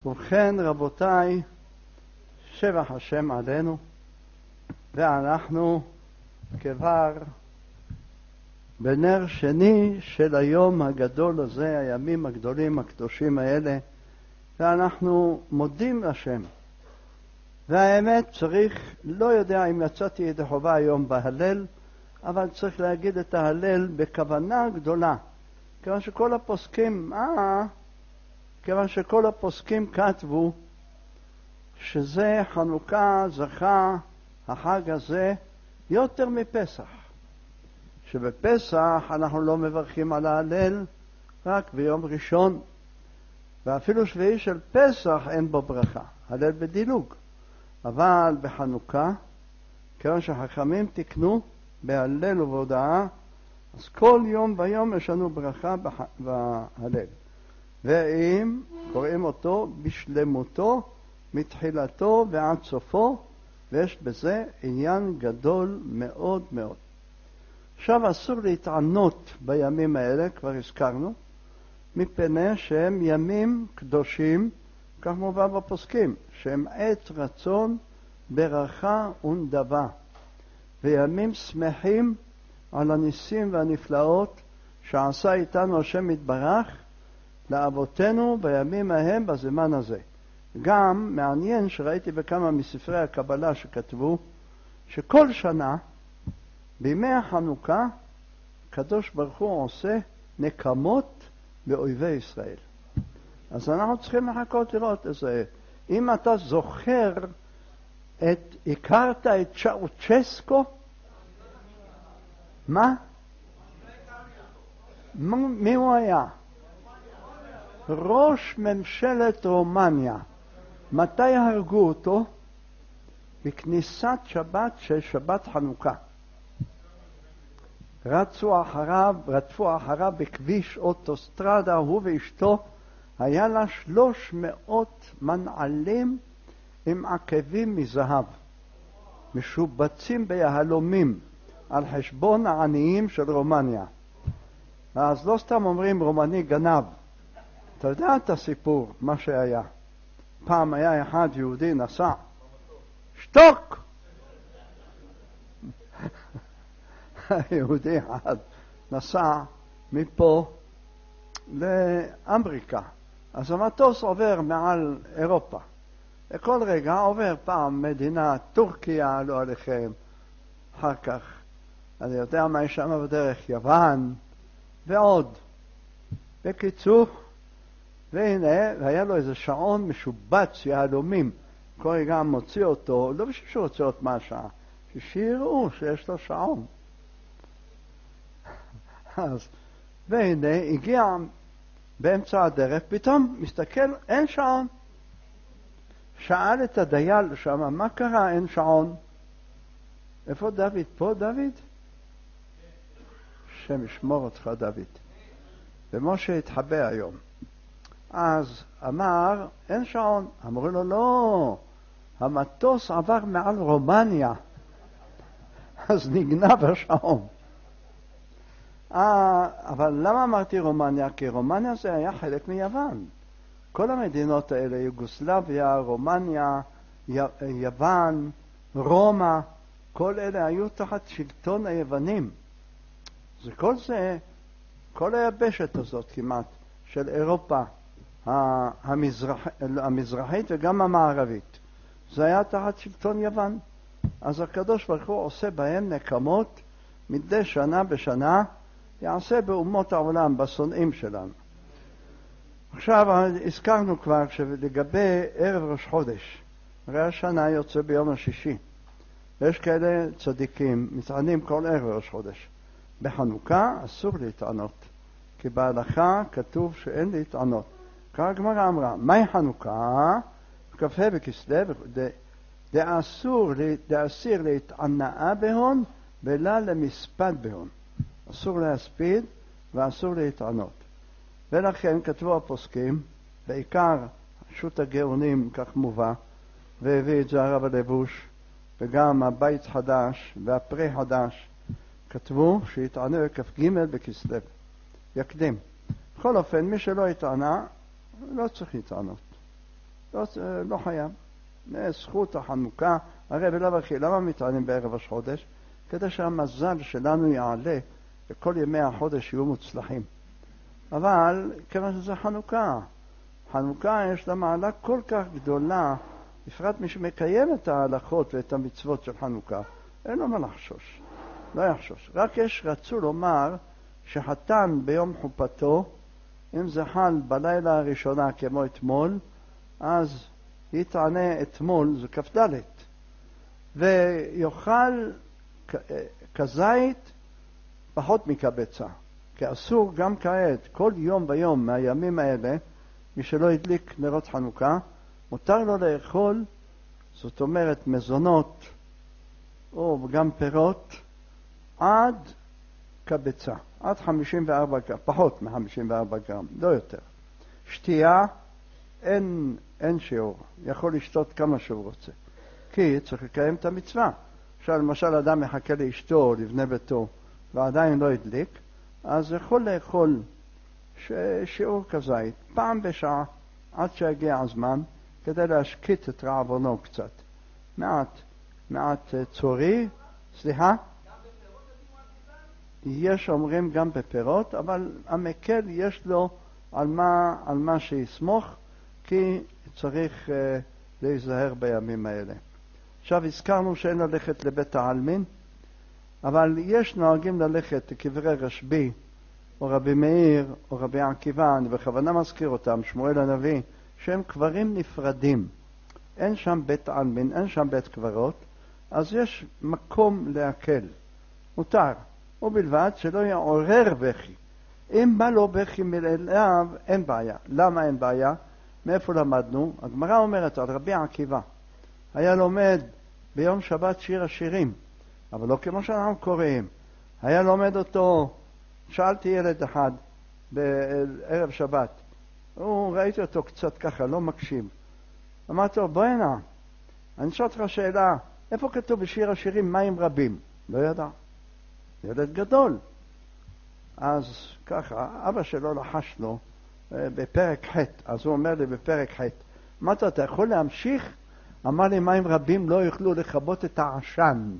ובכן רבותיי, שבח השם עלינו, ואנחנו כבר בנר שני של היום הגדול הזה, הימים הגדולים הקדושים האלה, ואנחנו מודים לשם. והאמת צריך, לא יודע אם יצאתי ידי חובה היום בהלל, אבל צריך להגיד את ההלל בכוונה גדולה, כיוון שכל הפוסקים כתבו שזה חנוכה זכה החג הזה יותר מפסח, שבפסח אנחנו לא מברכים על ההלל רק ביום ראשון, ואפילו שביעי של פסח אין בו ברכה, הלל בדילוג. אבל בחנוכה, כיוון שחכמים תקנו בהלל ובהודאה, אז כל יום ויום יש לנו ברכה בהלל. ואם קוראים אותו בשלמותו מתחילתו ועד סופו, ויש בזה עניין גדול מאוד מאוד. עכשיו אסור להתענות בימים האלה, כבר הזכרנו, מפני שהם ימים קדושים, כך מובא בפוסקים, שהם עת רצון ברכה ונדבה, וימים שמחים על הניסים והנפלאות שעשה איתנו השם יתברך לאבותינו בימים ההם בזמן הזה. גם מעניין שראיתי בכמה מספרי הקבלה שכתבו שכל שנה בימי החנוכה קדוש ברוך הוא עושה נקמות באויבי ישראל. אז אנחנו צריכים לחכות לראות איזה. אם אתה זוכר, הכרת את צ'אוצ'סקו? מה? מי הוא היה? ראש ממשלת רומניה. מתי הרגו אותו? בכניסת שבת של שבת חנוכה. רדפו אחריו בכביש אוטוסטרדה, הוא ואשתו, היה לה 300 מנעלים עם עקבים מזהב, משובצים ביהלומים, על חשבון העניים של רומניה. אז לא סתם אומרים רומני גנב. אתה יודע את הסיפור, מה שהיה. פעם היה אחד יהודי נסע. שתוק! יהודי אחד נסע מפה לאמריקה. אז המטוס עובר מעל אירופה. לכל רגע עובר פעם מדינה טורקיה, לא עליכם. אחר כך, אני יודע מה יש שם בדרך, יוון ועוד. בקיצור, והנה, היה לו איזה שעון משובץ יהלומים. כל רגע מוציא אותו, לא בשביל שהוא רוצה עוד מהשעה, שיראו שיש לו שעון. אז, והנה, הגיע באמצע הדרך, פתאום מסתכל, אין שעון. שאל את הדייל שם, מה קרה, אין שעון? איפה דוד? פה דוד? השם ישמור אותך דוד. ומשה התחבא היום. אז אמר, אין שעון. אמרו לו, לא, המטוס עבר מעל רומניה. אז נגנב השעון. אבל למה אמרתי רומניה? כי רומניה זה היה חלק מיוון. כל המדינות האלה, יוגוסלביה, רומניה, יוון, רומא, כל אלה היו תחת שלטון היוונים. זה, כל היבשת הזאת כמעט, של אירופה המזרחית וגם המערבית, זה היה תחת שלטון יוון. אז הקדוש ברוך הוא עושה בהם נקמות מדי שנה בשנה, יעשה באומות העולם, בשונאים שלנו. עכשיו הזכרנו כבר שלגבי ערב ראש חודש, הרי השנה יוצא ביום השישי, ויש כאלה צדיקים מתענים כל ערב ראש חודש. בחנוכה אסור להתענות, כי בהלכה כתוב שאין להתענות. כך הגמרא אמרה, מהי חנוכה? כ"ה בכסלו, דאסיר להתענאה בהון ולא למספד בהון. אסור להספיד ואסור להתענות. ולכן כתבו הפוסקים, בעיקר שו"ת הגאונים, כך מובא, והביא את זה הרב הלבוש, וגם הבית חדש והפרי חדש, כתבו שהתענו כ"ג בכסלו, יקדים. בכל אופן, מי שלא התענה, לא צריך להתענות. לא חייב. זכות החנוכה, הרי בלאו הכי, למה מתענים בערב ראש חודש? כדי שהמזל שלנו יעלה וכל ימי החודש יהיו מוצלחים. אבל כיוון שזה חנוכה, חנוכה יש לה מעלה כל כך גדולה, בפרט מי שמקיים את ההלכות ואת המצוות של חנוכה, אין לו מה לחשוש, לא יחשוש. רק רצו לומר שחתן ביום חופתו, אם זה חל בלילה הראשונה כמו אתמול, אז יתענה אתמול, זה כ"ד, ויאכל כזית פחות מקבצה, כי אסור גם כעת, כל יום ויום מהימים האלה, מי שלא ידליק נרות חנוכה, מותר לו לאכול, זאת אומרת מזונות או גם פירות, עד קבצה, עד 54 גרם, פחות מ-54 גרם, לא יותר. שתייה, אין שיעור, יכול לשתות כמה שהוא רוצה, כי צריך לקיים את המצווה. למשל אדם מחכה לאשתו או לבני ביתו ועדיין לא הדליק, אז יכול לאכול שיעור כזית פעם בשעה עד שיגיע הזמן, כדי להשקיט את רעבונו קצת. מעט צורי, סליחה? יש אומרים גם בפירות, אבל המקל יש לו על מה שיסמוך, כי צריך להיזהר בימים האלה. עכשיו הזכרנו שאין ללכת לבית העלמין, אבל יש נוהגים ללכת לקברי רשב"י, או רבי מאיר, או רבי עקיבא, אני בכוונה מזכיר אותם, שמואל הנביא, שהם קברים נפרדים. אין שם בית עלמין, אין שם בית קברות, אז יש מקום להקל. מותר, ובלבד שלא יעורר בכי. אם בא לו בכי מלאליו, אין בעיה. למה אין בעיה? מאיפה למדנו? הגמרא אומרת על רבי עקיבא. היה לומד ביום שבת שיר השירים, אבל לא כמו שאנחנו קוראים. היה לומד אותו, שאלתי ילד אחד בערב שבת, ראיתי אותו קצת ככה, לא מקשיב. אמרתי לו, בוא הנה, אני שואל אותך שאלה, איפה כתוב בשיר השירים מים רבים? לא ידע. ילד גדול. אז ככה, אבא שלו לחש לו בפרק ח', אז הוא אומר לי בפרק ח', אמרתי לו, אתה יכול להמשיך? אמר לי, מים רבים לא יוכלו לכבות את העשן.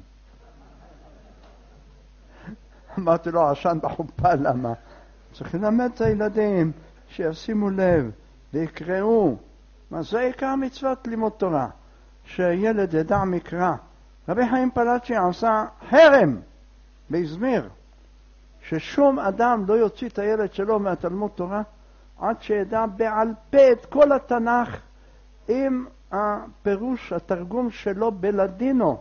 אמרתי לו, עשן בחופה, למה? צריכים ללמד את הילדים שישימו לב ויקראו. מה זה עיקר מצוות לימוד תורה? שילד ידע מקרא. רבי חיים פלאצ'י עשה חרם באזמיר, ששום אדם לא יוציא את הילד שלו מהתלמוד תורה עד שידע בעל פה את כל התנ"ך עם הפירוש, התרגום שלו בלדינו.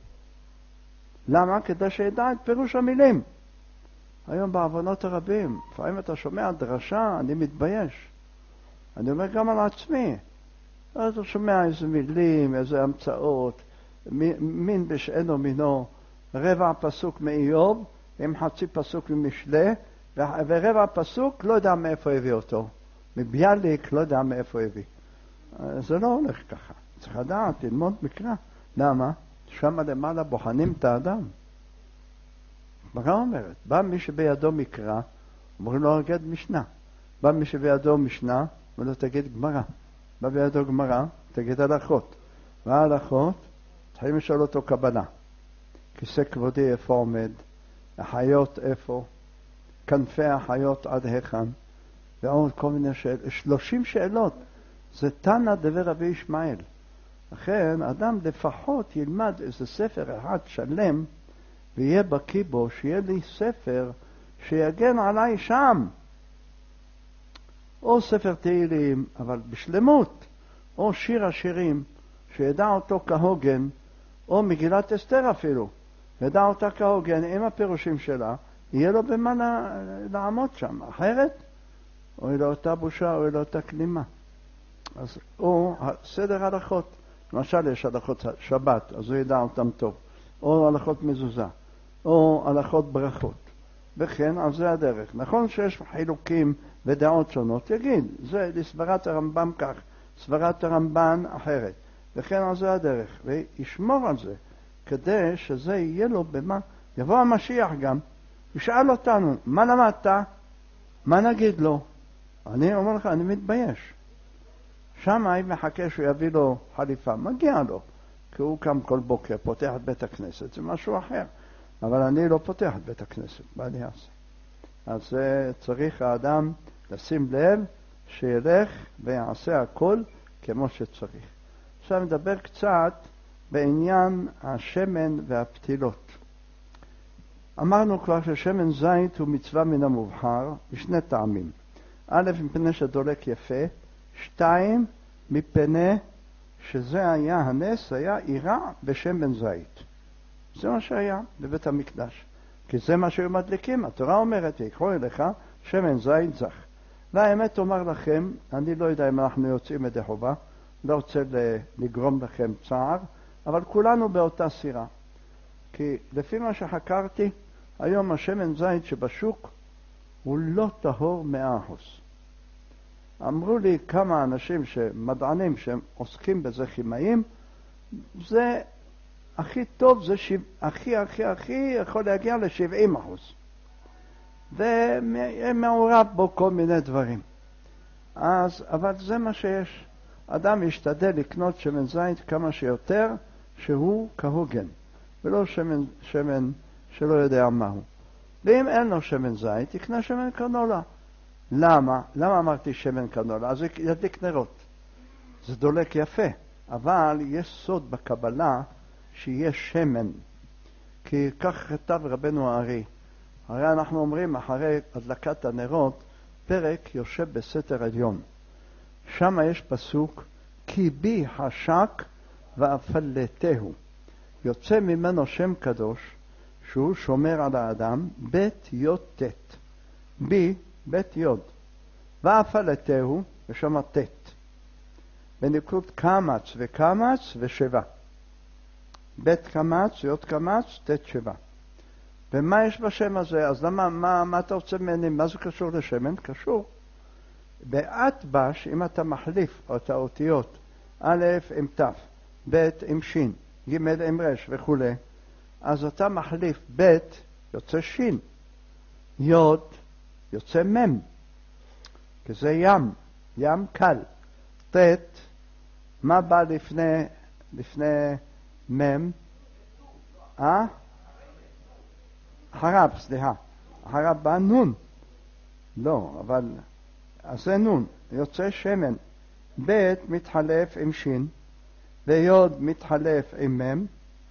למה? כדי שידע את פירוש המילים. היום בעוונות הרבים, לפעמים אתה שומע דרשה, אני מתבייש. אני אומר גם על עצמי. אתה שומע איזה מילים, איזה המצאות, מין בשאינו מינו, רבע פסוק מאיוב, עם חצי פסוק ממשלי, ורבע פסוק לא יודע מאיפה הביא אותו. מביאליק לא יודע מאיפה הביא. זה לא הולך ככה. צריך לדעת, ללמוד מקרא. למה? שם למעלה בוחנים את האדם. מה אומרת? בא מי שבידו מקרא, אומרים לו אגד משנה. בא מי שבידו משנה, אומר לו תגיד גמרא. בא בידו גמרא, תגיד הלכות. וההלכות, צריכים לשאול אותו קבלה. כיסא כבודי איפה עומד, החיות איפה, כנפי החיות עד היכן, ועוד כל מיני שאלות, 30 שאלות. זה תנא דבר רבי ישמעאל. לכן אדם לפחות ילמד איזה ספר אחד שלם, ויהיה בקיא בו, שיהיה לי ספר שיגן עליי שם. או ספר תהילים, אבל בשלמות, או שיר השירים, שידע אותו כהוגן, או מגילת אסתר אפילו, ידע אותה כהוגן עם הפירושים שלה, יהיה לו במה לעמוד שם. אחרת, או לא אותה בושה, או לא אותה כלימה. אז או סדר הלכות, למשל יש הלכות שבת, אז הוא ידע אותם טוב, או הלכות מזוזה, או הלכות ברכות, וכן, אז זה הדרך. נכון שיש חילוקים ודעות שונות, יגיד, זה לסברת הרמב"ם כך, סברת הרמב"ן אחרת, וכן, אז זה הדרך, וישמור על זה, כדי שזה יהיה לו במה, יבוא המשיח גם, ישאל אותנו, מה למדת? מה נגיד לו? אני אומר לך, אני מתבייש. שם היא מחכה שהוא יביא לו חליפה, מגיע לו, כי הוא קם כל בוקר, פותח את בית הכנסת, זה משהו אחר. אבל אני לא פותח את בית הכנסת, מה אני אעשה? אז צריך האדם לשים לב שילך ויעשה הכל כמו שצריך. עכשיו נדבר קצת בעניין השמן והפתילות. אמרנו כבר ששמן זית הוא מצווה מן המובחר בשני טעמים. א', מפני שדולק יפה, 2, מפני שזה היה הנס, היה עירה בשמן זית. זה מה שהיה בבית המקדש. כי זה מה שהיו מדליקים. התורה אומרת, יקחו אליך שמן זית זך. והאמת אומר לכם, אני לא יודע אם אנחנו יוצאים ידי חובה, לא רוצה לגרום לכם צער, אבל כולנו באותה סירה. כי לפי מה שחקרתי, היום השמן זית שבשוק הוא לא טהור 100%. אמרו לי כמה אנשים מדענים שהם עוסקים בזה כימאים, זה הכי טוב, זה הכי יכול להגיע ל-70%. ומעורב בו כל מיני דברים. אבל זה מה שיש. אדם ישתדל לקנות שמן זית כמה שיותר, שהוא כהוגן, ולא שמן שלא יודע מהו. ואם אין לו שמן זית, יקנה שמן קנולה. למה? למה אמרתי שמן קנולה? אז ידליק נרות. זה דולק יפה, אבל יש סוד בקבלה שיש שמן. כי כך כתב רבנו הארי. הרי אנחנו אומרים אחרי הדלקת הנרות, פרק יושב בסתר עליון. שם יש פסוק, כי בי חשק ואפלתהו. יוצא ממנו שם קדוש, שהוא שומר על האדם, בית יוד תת. בי, בית יוד. ואפלתהו, ושם תת. בנקוד קמץ וקמץ ושבע. בית קמץ, יוד קמץ, תת שבע. ומה יש בשם הזה? אז מה אתה רוצה ממני? מה זה קשור לשמן? קשור. באטבש, אם אתה מחליף את האותיות א' עם ת', ב' עם שין, ג' עם רש וכו', אז אתה מחליף ב' יוצא שין, י' יוצא מ', כי זה ים קל. ת', מה בא לפני מ'? אחריו, סליחה. אחריו בא נון. לא, אבל אז זה נון, יוצא שמן. ב' מתחלף עם שין, ויוד מתחלף עם מם,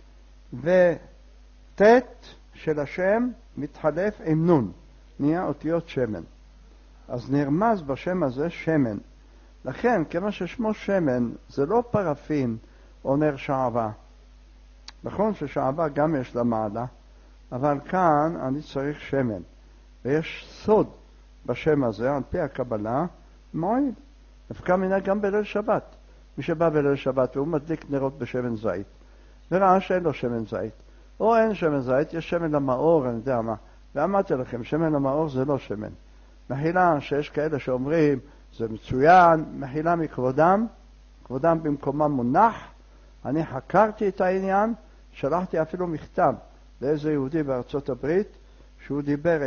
ות' של השם מתחלף עם נון. נהיה אותיות שמן. אז נרמז בשם הזה שמן. לכן, כמה ששמו שמן, זה לא פרפין או נר שעבה. נכון ששעבה גם יש לה מעלה, אבל כאן אני צריך שמן. ויש סוד בשם הזה, על פי הקבלה, מועיל. דווקא מינה גם בליל שבת. מי שבא בליל שבת והוא מדליק נרות בשמן זית, וראה שאין לו שמן זית. או אין שמן זית, יש שמן למאור, אני יודע מה. ואמרתי לכם, שמן למאור זה לא שמן. מחילה שיש כאלה שאומרים, זה מצוין, מחילה מכבודם, כבודם במקומם מונח. אני חקרתי את העניין, שלחתי אפילו מכתב לאיזה יהודי בארצות הברית, שהוא דיבר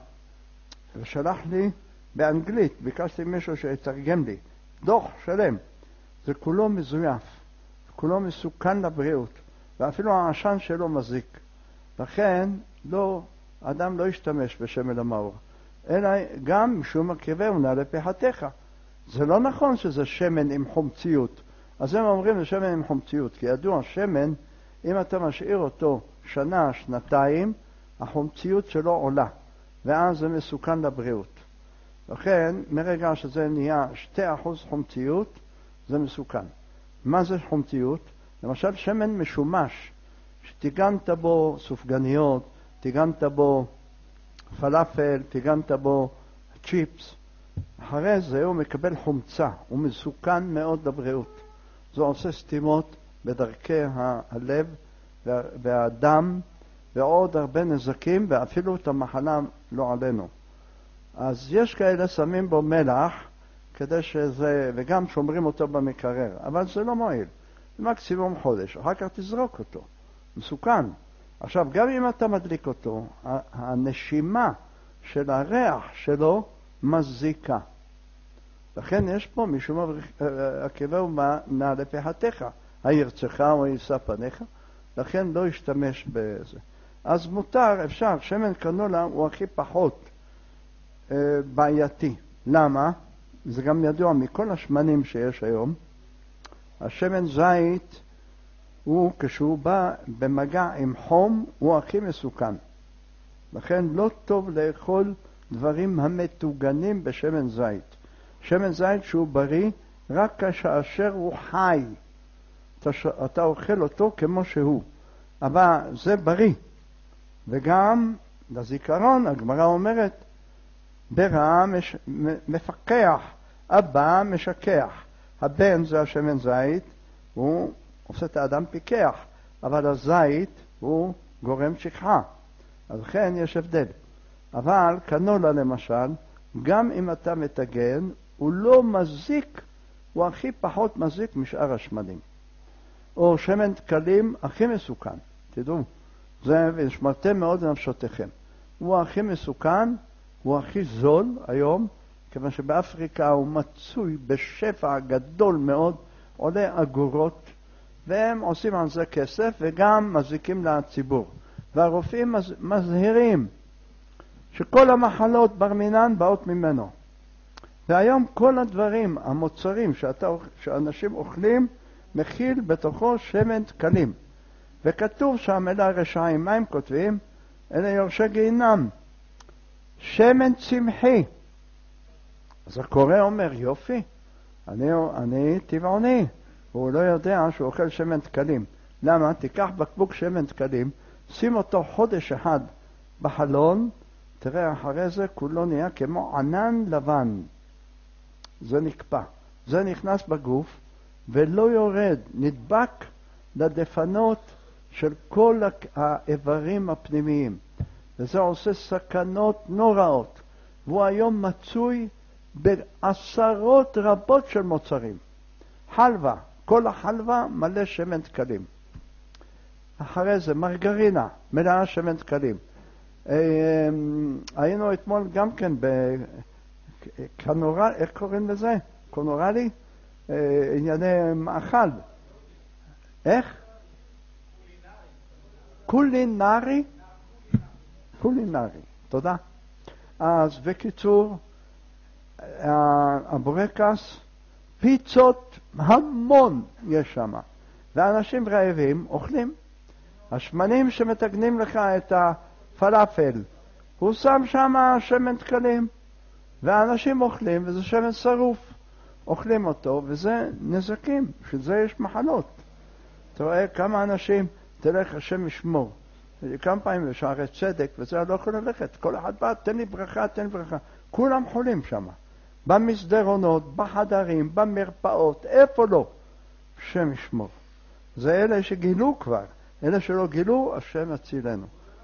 ושלח לי באנגלית, ביקשתי מישהו שיתרגם לי, דוח שלם. זה כולו מזויף, כולו מסוכן לבריאות, ואפילו העשן שלו מזיק. לכן אדם לא ישתמש בשמן המאור, אלא גם משום הקרבהו נא לפחתך. זה לא נכון שזה שמן עם חומציות. אז הם אומרים לשמן עם חומציות, כי ידוע שמן, אם אתה משאיר אותו שנה, שנתיים, החומציות שלו עולה, ואז זה מסוכן לבריאות. לכן, מרגע שזה נהיה 2% חומציות, זה מסוכן. מה זה חומציות? למשל שמן משומש, שתיגנת בו סופגניות, תיגנת בו פלאפל, תיגנת בו צ'יפס, אחרי זה הוא מקבל חומצה, הוא מסוכן מאוד לבריאות. זה עושה סתימות בדרכי הלב והדם, ועוד הרבה נזקים, ואפילו את המחלה לא עלינו. אז יש כאלה שמים בו מלח, כדי שזה, וגם שומרים אותו במקרר, אבל זה לא מועיל. מקסימום חודש, אחר כך תזרוק אותו. מסוכן. עכשיו, גם אם אתה מדליק אותו, הנשימה של הריח שלו מזיקה. לכן יש פה משום עקבהו נעלה פחתיך, הירצך או יישא פניך, לכן לא ישתמש בזה. אז מותר, אפשר, שמן קנולה הוא הכי פחות בעייתי. למה? זה גם ידוע מכל השמנים שיש היום. השמן זית הוא, כשהוא בא במגע עם חום, הוא הכי מסוכן. לכן לא טוב לאכול דברים המתוגנים בשמן זית. שמן זית שהוא בריא רק כאשר הוא חי. אתה אוכל אותו כמו שהוא. אבל זה בריא. וגם לזיכרון, הגמרא אומרת, ברע מפקח, הבא משכח. הבן זה השמן זית, הוא עושה את האדם פיקח, אבל הזית הוא גורם שכחה. אז לכן יש הבדל. אבל קנולה למשל, גם אם אתה מתגן, הוא לא מזיק, הוא הכי פחות מזיק משאר השמנים. או שמן דקלים הכי מסוכן, תדעו, זה ושמרתם מאוד לנפשותיכם. הוא הכי מסוכן, הוא הכי זול היום, כיוון שבאפריקה הוא מצוי בשפע גדול מאוד, עולה אגורות, והם עושים על זה כסף וגם מזיקים לציבור. והרופאים מזהירים שכל המחלות ברמינן באות ממנו. והיום כל הדברים, המוצרים שאנשים אוכלים, מכיל בתוכו שמן דקלים. וכתוב שם, אלה הרשעים, מה הם כותבים? אלה יורשי גיהינם. שמן צמחי. אז הקורא אומר, יופי, אני טבעוני. והוא לא יודע שהוא אוכל שמן דקלים. למה? תיקח בקבוק שמן דקלים, שים אותו חודש אחד בחלון, תראה אחרי זה כולו נהיה כמו ענן לבן. זה נקפא. זה נכנס בגוף ולא יורד, נדבק לדפנות של כל האיברים הפנימיים. וזה עושה סכנות נוראות. והוא היום מצוי בעשרות רבות של מוצרים. חלבה, כל החלבה מלא שמן דקלים. אחרי זה מרגרינה, מלאה שמן דקלים. היינו אתמול גם כן בקנורלי, איך קוראים לזה? קונורלי? ענייני מאכל. איך? קולינרי? קולינרי, תודה. אז בקיצור, הבורקס, פיצות המון יש שם. ואנשים רעבים אוכלים. השמנים שמתגנים לך את הפלאפל, הוא שם שם שמן דקלים. ואנשים אוכלים, וזה שמן שרוף. אוכלים אותו, וזה נזקים, שזה יש מחלות. אתה רואה כמה אנשים, תלך השם ישמור. כמה פעמים בשערי צדק, וזה לא יכול ללכת. כל אחד בא, תן לי ברכה, תן לי ברכה. כולם חולים שם. במסדרונות, בחדרים, במרפאות, איפה לא? השם ישמור. זה אלה שגילו כבר. אלה שלא גילו, השם יצילנו.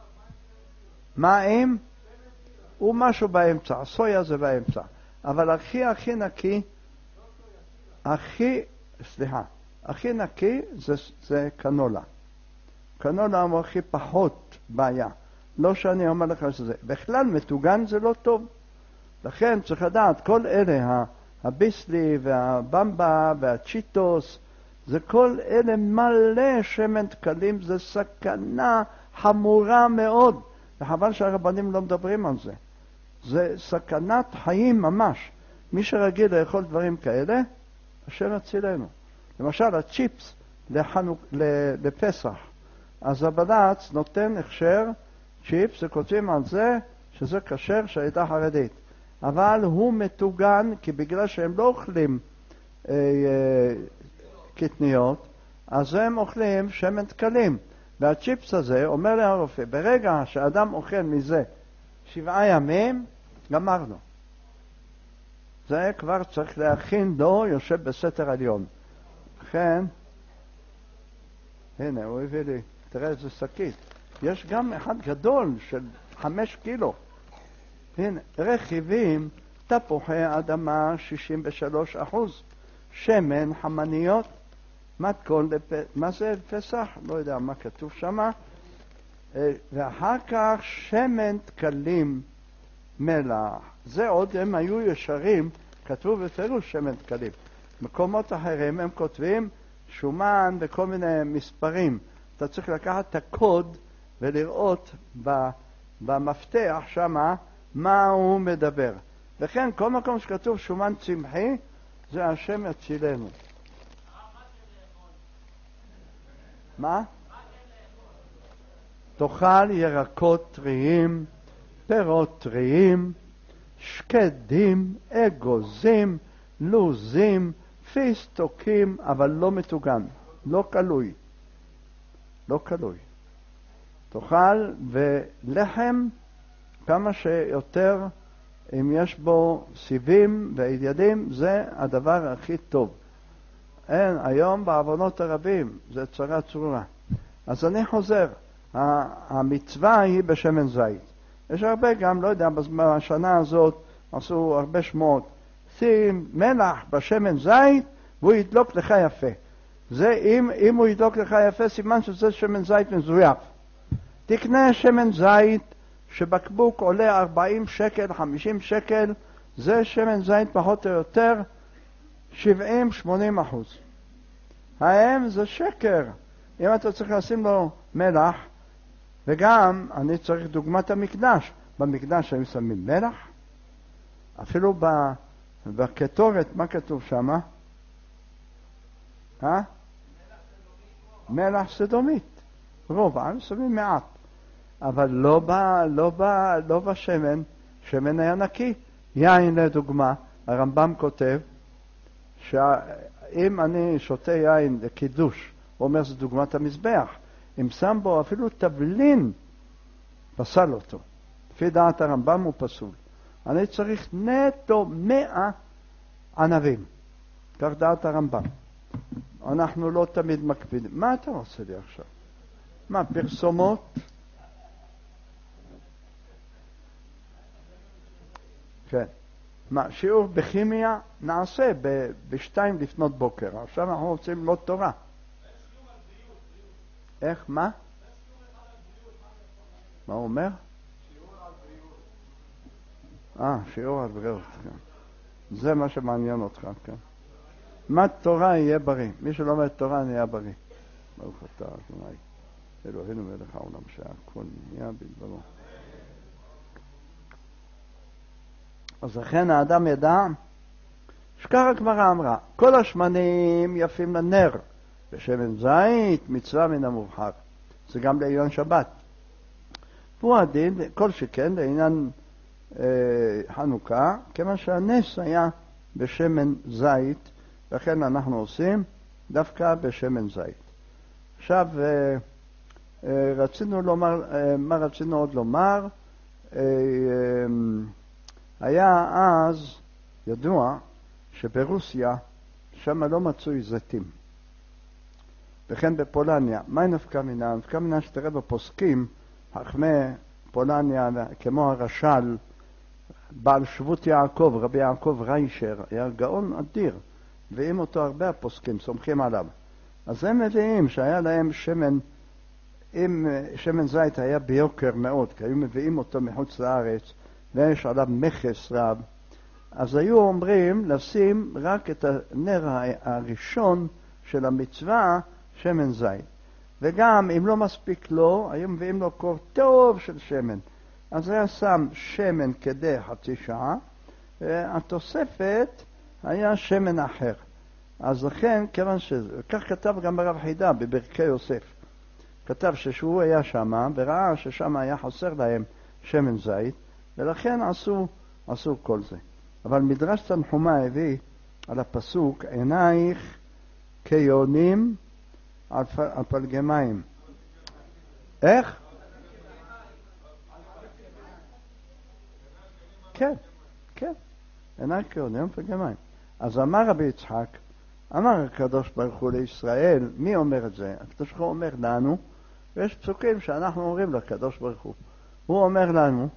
מים הוא משהו באמצע. סויה זה באמצע. אבל הכי נקי, הכי נקי זה קנולה. קנולה הוא הכי פחות בעיה. לא שאני אומר לך שזה. בכלל מטוגן זה לא טוב. לכן צריך לדעת, כל אלה, הביסלי והבמבה והצ'יטוס, זה כל אלה מלא שמן דקלים, זה סכנה חמורה מאוד. וחבל שהרבנים לא מדברים על זה. זה סכנת חיים ממש. מי שרגיל לאכול דברים כאלה, השם יצילנו. למשל, הצ'יפס לפסח. אז הבד"ץ נותן הכשר צ'יפס, וכותבים על זה שזה כשר שהייתה חרדית. אבל הוא מטוגן, כי בגלל שהם לא אוכלים קטניות, אז הם אוכלים שמן דקלים. והצ'יפס הזה, אומר להרופא, ברגע שאדם אוכל מזה 7 ימים, גמרנו. זה כבר צריך להכין לו, יושב בסתר עליון. לכן, הנה, הוא הביא לי, תראה איזה שקית. יש גם אחד גדול של 5 קילו. הנה, רכיבים, תפוחי אדמה 63%, שמן, חמניות, מתכון, מה זה פסח? לא יודע מה כתוב שם. ואחר כך שמן דקלים, מלח. זה עוד הם היו ישרים כתבו בפירוש שמן דקלים. מקומות אחרים הם כותבים שומן וכל מיני מספרים. אתה צריך לקחת את הקוד ולראות במפתח שמה מה הוא מדבר. וכן כל מקום שכתוב שומן צמחי זה השם יצילנו. מה? תאכל ירקות טריים, פירות טריים, שקדים, אגוזים, לוזים, פיסטוקים, אבל לא מטוגן, לא קלוי. לא קלוי. תאכל ולחם כמה שיותר, אם יש בו סיבים וידידים, זה הדבר הכי טוב. אין, היום בעוונות הרבים זה צרה צרורה. אז אני חוזר, המצווה היא בשמן זית. יש הרבה גם, לא יודע, בשנה הזאת עשו הרבה שמות. שים מלח בשמן זית והוא ידלוק לך יפה. זה אם הוא ידלוק לך יפה, סימן שזה שמן זית מזויף. תקנה שמן זית שבקבוק עולה 40 שקל, 50 שקל, זה שמן זית פחות או יותר 70-80%. האם זה שקר. אם אתה צריך לשים לו מלח, וגם אני צריך דוגמת המקדש. במקדש היו שמים מלח, אפילו בקטורת, מה כתוב שם? מלח סדומית. רוב העם שמים מעט. אבל לא בשמן, שמן היה נקי. יין לדוגמה, הרמב"ם כותב, שאם אני שותה יין לקידוש, הוא אומר זה דוגמת המזבח, אם שם בו אפילו תבלין, פסל אותו. לפי דעת הרמב"ם הוא פסול. אני צריך נטו 100 ענבים. כך דעת הרמב"ם. אנחנו לא תמיד מקפידים. מה אתה עושה לי עכשיו? מה, פרסומות? כן. מה, שיעור בכימיה נעשה ב-2 לפנות בוקר. עכשיו אנחנו רוצים ללמוד תורה. איך? מה? מה הוא אומר? שיעור על בריאות. כן. זה מה שמעניין אותך, כן. מה תורה יהיה בריא. מי שלומד תורה נהיה בריא. ברוך אתה ה' אלוהינו מלך העולם שהכל נהיה בדברו. אז לכן האדם ידע שככה הגמרא אמרה, כל השמנים יפים לנר, בשמן זית מצווה מן המובחר. זה גם לעניין שבת. והוא הדין, כל שכן לעניין חנוכה, כיוון שהנס היה בשמן זית, לכן אנחנו עושים דווקא בשמן זית. עכשיו, רצינו לומר, מה רצינו עוד לומר? היה אז ידוע שברוסיה שם לא מצוי זיתים. וכן בפולניה. מה נפקא מינה? נפקא מינה שתראה בפוסקים, חכמי פולניה, כמו הרש"ל, בעל שבות יעקב, רבי יעקב ריישר, היה גאון אדיר, ועם אותו הרבה הפוסקים, סומכים עליו. אז הם מביאים שהיה להם שמן, אם שמן זית היה ביוקר מאוד, כי היו מביאים אותו מחוץ לארץ, ויש עליו מכס רב, אז היו אומרים לשים רק את הנר הראשון של המצווה, שמן זית. וגם אם לא מספיק לו, היו מביאים לו קור טוב של שמן. אז היה שם שמן כדי חצי שעה, והתוספת היה שמן אחר. אז לכן, כיוון כך כתב גם ברב חידה בברכי יוסף. כתב ששהוא היה שם, וראה ששם היה חסר להם שמן זית, ולכן עשו כל זה. אבל מדרש תנחומא הביא על הפסוק, עינייך כיונים על פלגי מים. איך? כן, כן. עינייך כיונים על פלגי מים. אז אמר רבי יצחק, אמר הקדוש ברוך הוא לישראל, מי אומר את זה? הקדוש ברוך הוא אומר לנו, ויש פסוקים שאנחנו אומרים לקדוש ברוך הוא. הוא אומר לנו,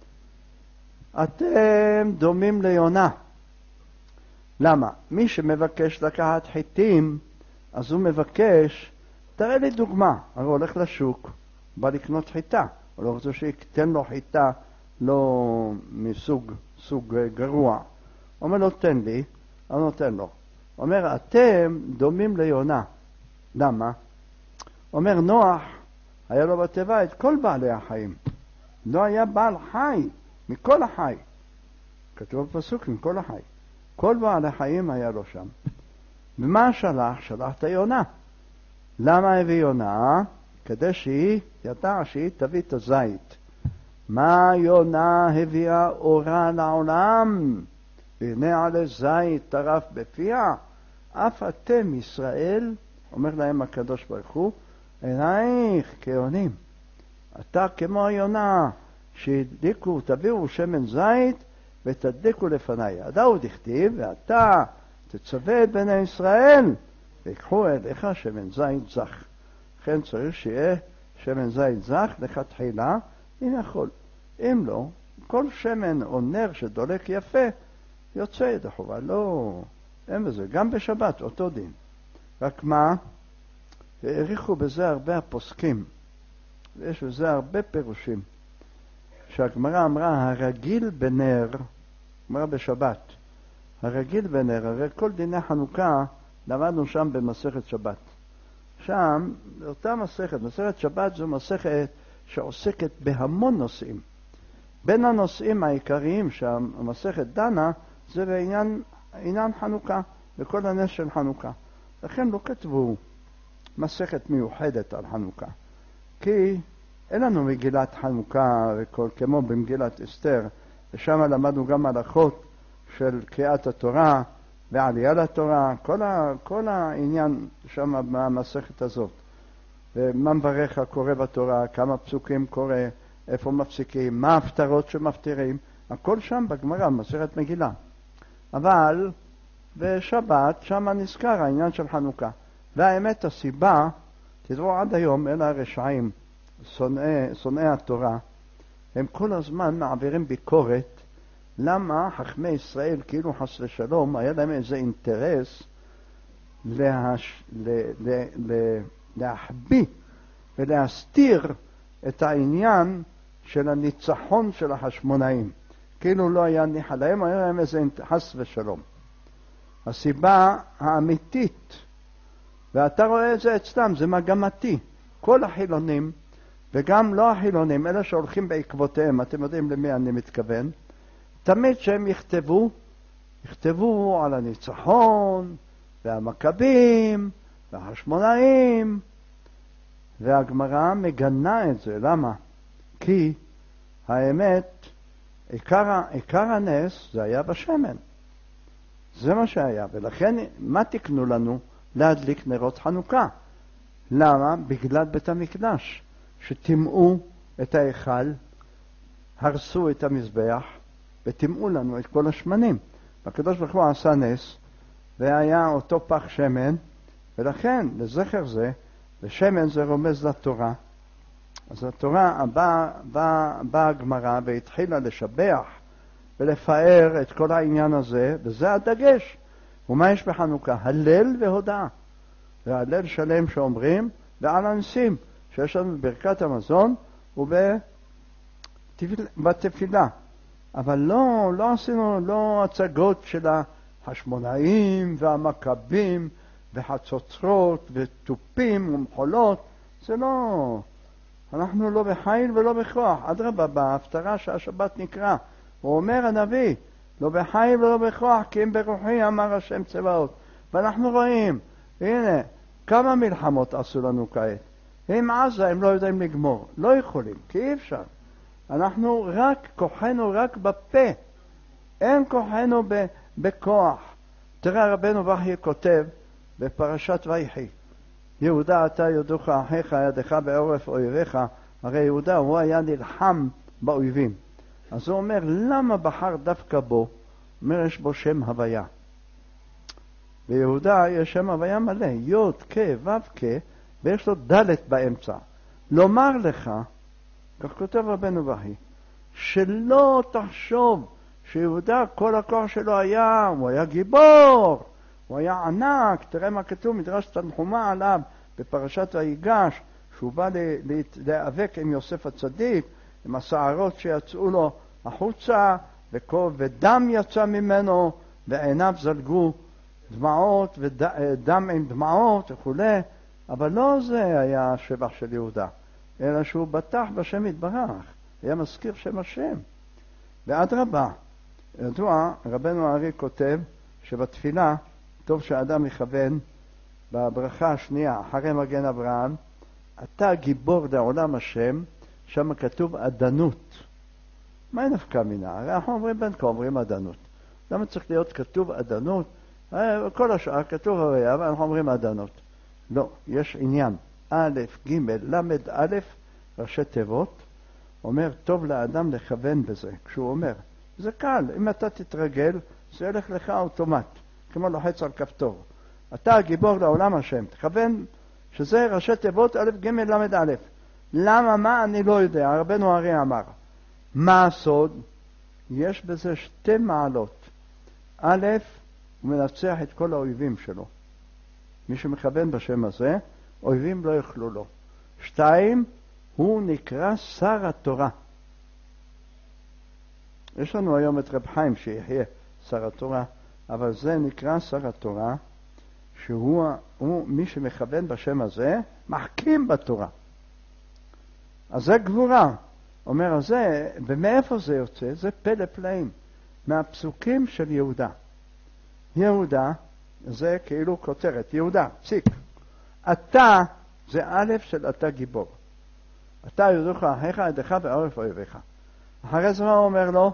אתם דומים ליונה. למה? מי שמבקש לקחת חיטים, אז הוא מבקש, תראה לי דוגמה, הרי הוא הולך לשוק, בא לקנות חיטה, הוא לא רוצה שיקטן לו חיטה לא מסוג גרוע. אומר לו, תן לי, אני נותן לו. אומר, אתם דומים ליונה. למה? אומר, נוח, היה לו בטבע את כל בעלי החיים. לא היה בעל חי, מכל החי. כתוב בפסוק, מכל החי. כל בעלי החיים היה לו שם. ומה שלח? שלח את היונה. למה הביא יונה? כדי שהיא ידע שהיא תביא את הזית. מה יונה הביאה אורה לעולם? והנה עלי זית טרף בפיה. אף אתם ישראל, אומר להם הקדוש ברוך הוא, עינייך כיונים. אתה כמו היונה שהדליקו, תביאו שמן זית ותדליקו לפניי. הדאוד הכתיב, ואתה תצווה את בני ישראל ויקחו אליך שמן זית זך. לכן צריך שיהיה שמן זית זך לכתחילה, אם יכול. אם לא, כל שמן או נר שדולק יפה יוצא ידי חובה. לא, אין בזה. גם בשבת אותו דין. רק מה? העריכו בזה הרבה הפוסקים. ויש בזה הרבה פירושים. שהגמרא אמרה, הרגיל בנר, אמרה בשבת, הרגיל בנר, הרי כל דיני חנוכה למדנו שם במסכת שבת. שם, אותה מסכת, מסכת שבת זו מסכת שעוסקת בהמון נושאים. בין הנושאים העיקריים שהמסכת דנה, זה בעניין חנוכה, וכל הנס של חנוכה. לכן לא כתבו מסכת מיוחדת על חנוכה. כי אין לנו מגילת חנוכה, כמו במגילת אסתר, ושם למדנו גם הלכות של קריאת התורה ועלייה לתורה, כל העניין שם במסכת הזאת. ומה מברך הקורא בתורה, כמה פסוקים קורא, איפה מפסיקים, מה ההפטרות שמפטירים, הכל שם בגמרא, מסכת מגילה. אבל בשבת שם נזכר העניין של חנוכה. והאמת הסיבה, תדעו עד היום, אלה הרשעים, שונאי התורה, הם כל הזמן מעבירים ביקורת למה חכמי ישראל, כאילו חס ושלום, היה להם איזה אינטרס להחביא ולהסתיר את העניין של הניצחון של החשמונאים. כאילו לא היה ניחא להם, היה להם איזה חס ושלום. הסיבה האמיתית, ואתה רואה את זה אצלם, זה מגמתי. כל החילונים, וגם לא החילונים, אלה שהולכים בעקבותיהם, אתם יודעים למי אני מתכוון, תמיד שהם יכתבו על הניצחון, והמכבים, והחשמונאים, והגמרא מגנה את זה. למה? כי האמת, עיקר הנס זה היה בשמן. זה מה שהיה, ולכן מה תקנו לנו? להדליק נרות חנוכה. למה? בגלל בית המקדש, שתימאו את ההיכל, הרסו את המזבח, ותימאו לנו את כל השמנים. והקדוש ברוך הוא עשה נס, והיה אותו פח שמן, ולכן לזכר זה, ושמן זה רומז לתורה. אז התורה באה הגמרא והתחילה לשבח ולפאר את כל העניין הזה, וזה הדגש. ומה יש בחנוכה? הלל והודאה. והלל שלם שאומרים, ועל הנסים, שיש לנו ברכת המזון ובתפילה. אבל לא עשינו, לא הצגות של החשמונאים והמכבים וחצוצרות וטופים ומחולות. זה לא, אנחנו לא בחיל ולא בכוח. אדרבה, בהפטרה שהשבת נקרא, הוא אומר הנביא, לא בחיל ולא בכוח, כי אם ברוחי אמר השם צבאות. ואנחנו רואים, הנה, כמה מלחמות עשו לנו כעת. עם עזה הם לא יודעים לגמור, לא יכולים, כי אי אפשר. אנחנו כוחנו רק בפה, אין כוחנו בכוח. תראה רבנו בכי כותב בפרשת ויחי, יהודה אתה יודוך אחיך ידך בעורף אויביך, הרי יהודה הוא היה נלחם באויבים. אז הוא אומר, למה בחר דווקא בו? אומר, יש בו שם הוויה. ביהודה יש שם הוויה מלא, י' כ' ו' כ', ויש לו ד' באמצע. לומר לך, כך כותב רבנו בכי, שלא תחשוב שיהודה כל הכוח שלו היה, הוא היה גיבור, הוא היה ענק. תראה מה כתוב, מדרש תנחומה עליו בפרשת ויגש, שהוא בא להיאבק עם יוסף הצדיק, עם השערות שיצאו לו החוצה, ודם יצא ממנו, ועיניו זלגו דמעות ודם עם דמעות וכו', אבל לא זה היה השבח של יהודה, אלא שהוא בטח בשם יתברך, היה מזכיר שם השם. ואדרבה, ידוע, רבנו הארי כותב שבתפילה טוב שהאדם יכוון בברכה השנייה, אחרי מגן אברהם, אתה גיבור לעולם השם, שם כתוב עדנות. מה נפקא מינה? הרי אנחנו אומרים בין כה אומרים עדנות. למה צריך להיות כתוב עדנות? כל השאר כתוב הרי, אבל אנחנו אומרים עדנות. לא, יש עניין. א', ג', למד א', ראשי תיבות, אומר טוב לאדם לכוון בזה. כשהוא אומר, זה קל, אם אתה תתרגל, זה ילך לך אוטומט, כמו לוחץ על כפתור. אתה גיבור לעולם השם, תכוון שזה ראשי תיבות א', ג', למד א'. למה, מה, אני לא יודע. רבנו הארי אמר, מה הסוד? יש בזה שתי מעלות. א', הוא מנצח את כל האויבים שלו. מי שמכוון בשם הזה, אויבים לא יוכלו לו. 2, הוא נקרא שר התורה. יש לנו היום את רב חיים שיחיה שר התורה, אבל זה נקרא שר התורה, שהוא מי שמכוון בשם הזה, מחכים בתורה. אז זה גבורה. אומר הזה, ומאיפה זה יוצא? זה פלא פלאים. מהפסוקים של יהודה. יהודה, זה כאילו כותרת. יהודה, פסיק. אתה, זה א' של אתה גיבור. אתה יודוך אחיך, עדיך ועורף אויביך. אחרי זה מה הוא אומר לו?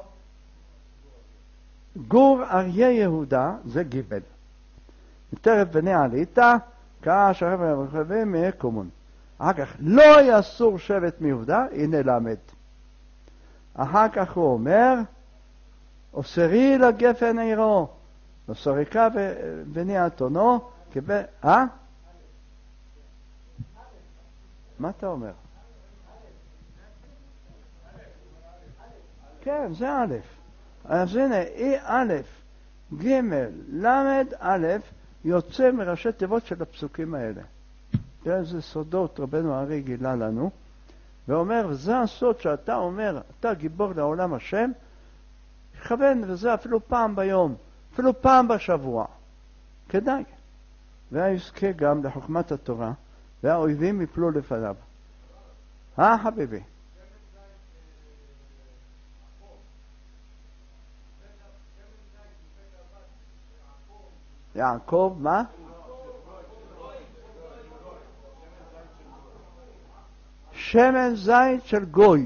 גור אריה יהודה, זה גיבל. מטרף בני עליתה, קרא שרף ורחבים מיקומון. אחר כך, לא יסור שבט מיהודה, הנה למד. אחר כך הוא אומר, אוסרי לגפן עירו, אוסריקה בני אתונו, מה אתה אומר? כן, זה א'. אז הנה, אי א', ג', למד א', יוצא מראשי תיבות של הפסוקים האלה. תראה איזה סודות רבנו הארי גילה לנו, ואומר, זה הסוד שאתה אומר, אתה גיבור לעולם השם, יכוון, וזה אפילו פעם ביום, אפילו פעם בשבוע. כדאי. והיזכה גם לחוכמת התורה, והאויבים יפלו לפניו. חביבי? יעקב, מה? שמן זית של גוי.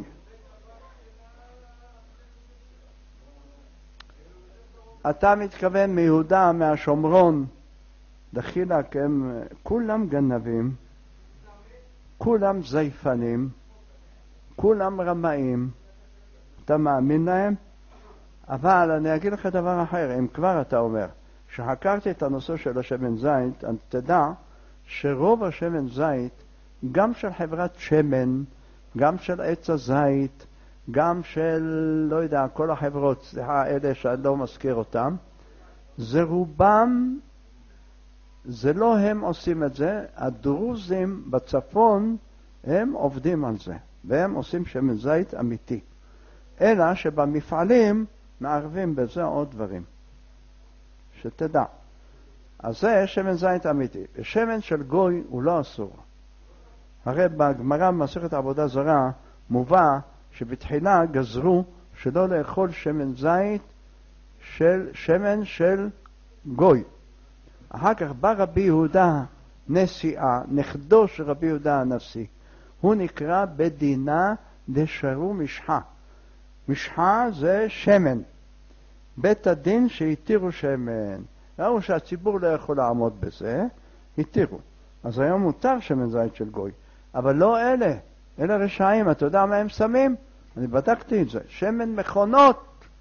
אתה מתכוון מיהודה, מהשומרון, דחילק, הם כולם גנבים, כולם זייפנים, כולם רמאים. אתה מאמין להם? אבל אני אגיד לך דבר אחר, אם כבר אתה אומר, שחקרתי את הנושא של השמן זית, תדע שרוב השמן זית, גם של חברת שמן, גם של עץ הזית, גם של, לא יודע, כל החברות, סליחה, אלה שאני לא מזכיר אותם, זה רובם, זה לא הם עושים את זה, הדרוזים בצפון, הם עובדים על זה, והם עושים שמן זית אמיתי. אלא שבמפעלים מערבים בזה עוד דברים. שתדע. אז זה שמן זית אמיתי. שמן של גוי הוא לא אסור. הרי בגמרא במסכת עבודה זרה מובא שבתחילה גזרו שלא לאכול שמן זית שמן של גוי. אחר כך בא רבי יהודה נשיאה, נכדו של רבי יהודה הנשיא. הוא נקרא בדינה דשרו משחה. משחה זה שמן. בית הדין שהתירו שמן. ראו שהציבור לא יכול לעמוד בזה, התירו. אז היום מותר שמן זית של גוי. אבל לא אלה. אלה רשעים. אתה יודע מה הם שמים? אני בדקתי את זה. שמן מכונות.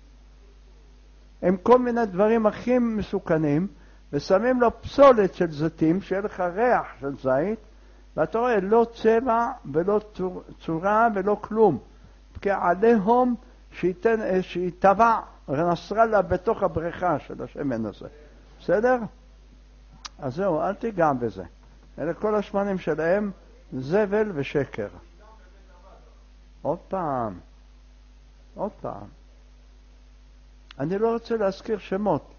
הם כל מיני דברים הכי מסוכנים, ושמים לו פסולת של זיתים, שיהיה לך ריח של זית, ואתה רואה לא צבע ולא צורה ולא כלום. כי עליהם שיטבע נסראללה בתוך הבריכה של השמן הזה. בסדר? אז זהו, אל תיגע בזה. אלה כל השמנים שלהם זבל ושקר. עוד פעם. אני לא רוצה להזכיר שמות.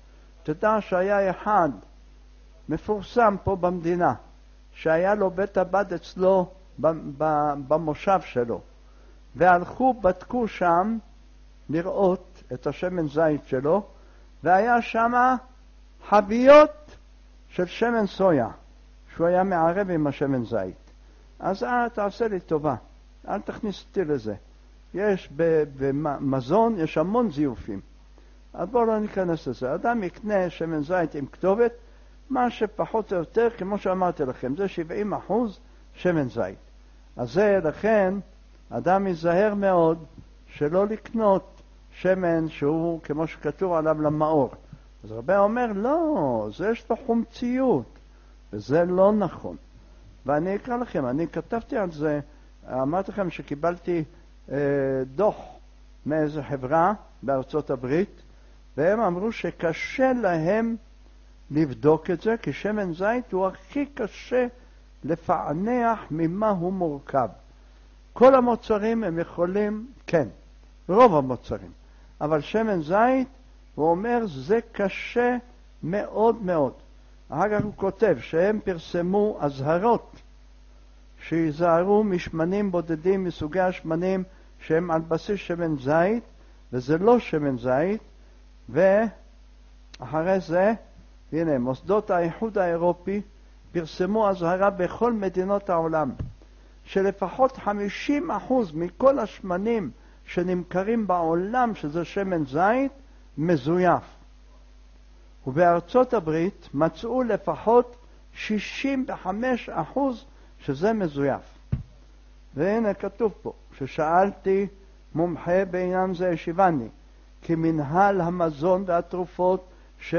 תדע שהיה אחד מפורסם פה במדינה, שהיה לו בית הבד אצלו במושב שלו, והלכו בדקו שם לראות את השמן זית שלו, והיה שם חביות של שמן סויה שהוא היה מערב עם השמן זית. אז תעשה לי טובה, אל תכניס אותי לזה. יש במזון יש המון זיופים, אז בואו לא ניכנס לזה. אדם יקנה שמן זית עם כתובת, מה שפחות או יותר, כמו שאמרתי לכם, זה 70% שמן זית. אז זה לכן אדם ייזהר מאוד שלא לקנות שמן שהוא כמו שכתוב עליו למאור. אז רבי אומר, לא, זה יש לו חומציות, וזה לא נכון. ואני אקרא לכם, אני כתבתי על זה, אמרתי לכם שקיבלתי דוח מאיזו חברה בארצות הברית, והם אמרו שקשה להם לבדוק את זה, כי שמן זית הוא הכי קשה לפענח ממה הוא מורכב. כל המוצרים הם יכולים, כן, רוב המוצרים, אבל שמן זית, הוא אומר, זה קשה מאוד מאוד. אחר כך הוא כותב שהם פרסמו הזהרות שיזהרו משמנים בודדים מסוגי השמנים שהם על בסיס שמן זית, וזה לא שמן זית. ואחרי זה, הנה, מוסדות האיחוד האירופי פרסמו הזהרה בכל מדינות העולם שלפחות 50% מכל השמנים שנמכרים בעולם, שזה שמן זית, מזויף. ובארצות הברית מצאו לפחות 65% שזה מזויף. והנה כתוב פה, ששאלתי מומחה בעניין זה השיבני, כי מנהל המזון והתרופות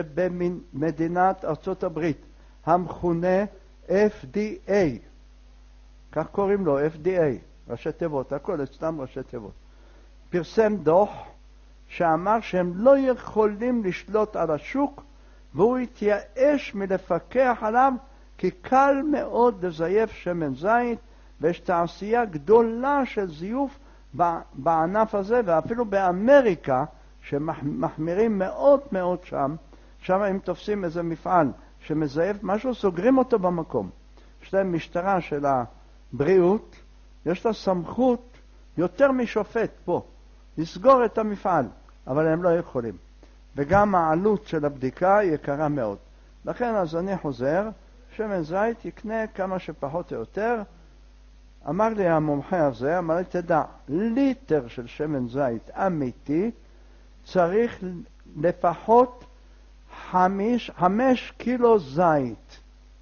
שבמדינת ארצות הברית, המכונה FDA, כך קוראים לו, FDA, ראשי תיבות, הכל אצלם ראשי תיבות, פרסם דוח שאמר שהם לא יכולים לשלוט על השוק, והוא התייאש מלפקח עליו, כי קל מאוד לזייף שמן זית, ויש תעשייה גדולה של זיוף בענף הזה, ואפילו באמריקה, שמחמירים מאוד מאוד שם אם תופסים איזה מפעל שמזייף משהו, סוגרים אותו במקום. יש להם משטרה של הבריאות, יש לה סמכות יותר משופט פה, לסגור את המפעל, אבל הם לא יכולים. וגם העלות של הבדיקה יקרה מאוד. לכן אז אני חוזר, שמן זית יקנה כמה שפחות או יותר. אמר לי המומחה הזה, אמר לי, תדע, ליטר של שמן זית אמיתי צריך לפחות 5 קילו זית.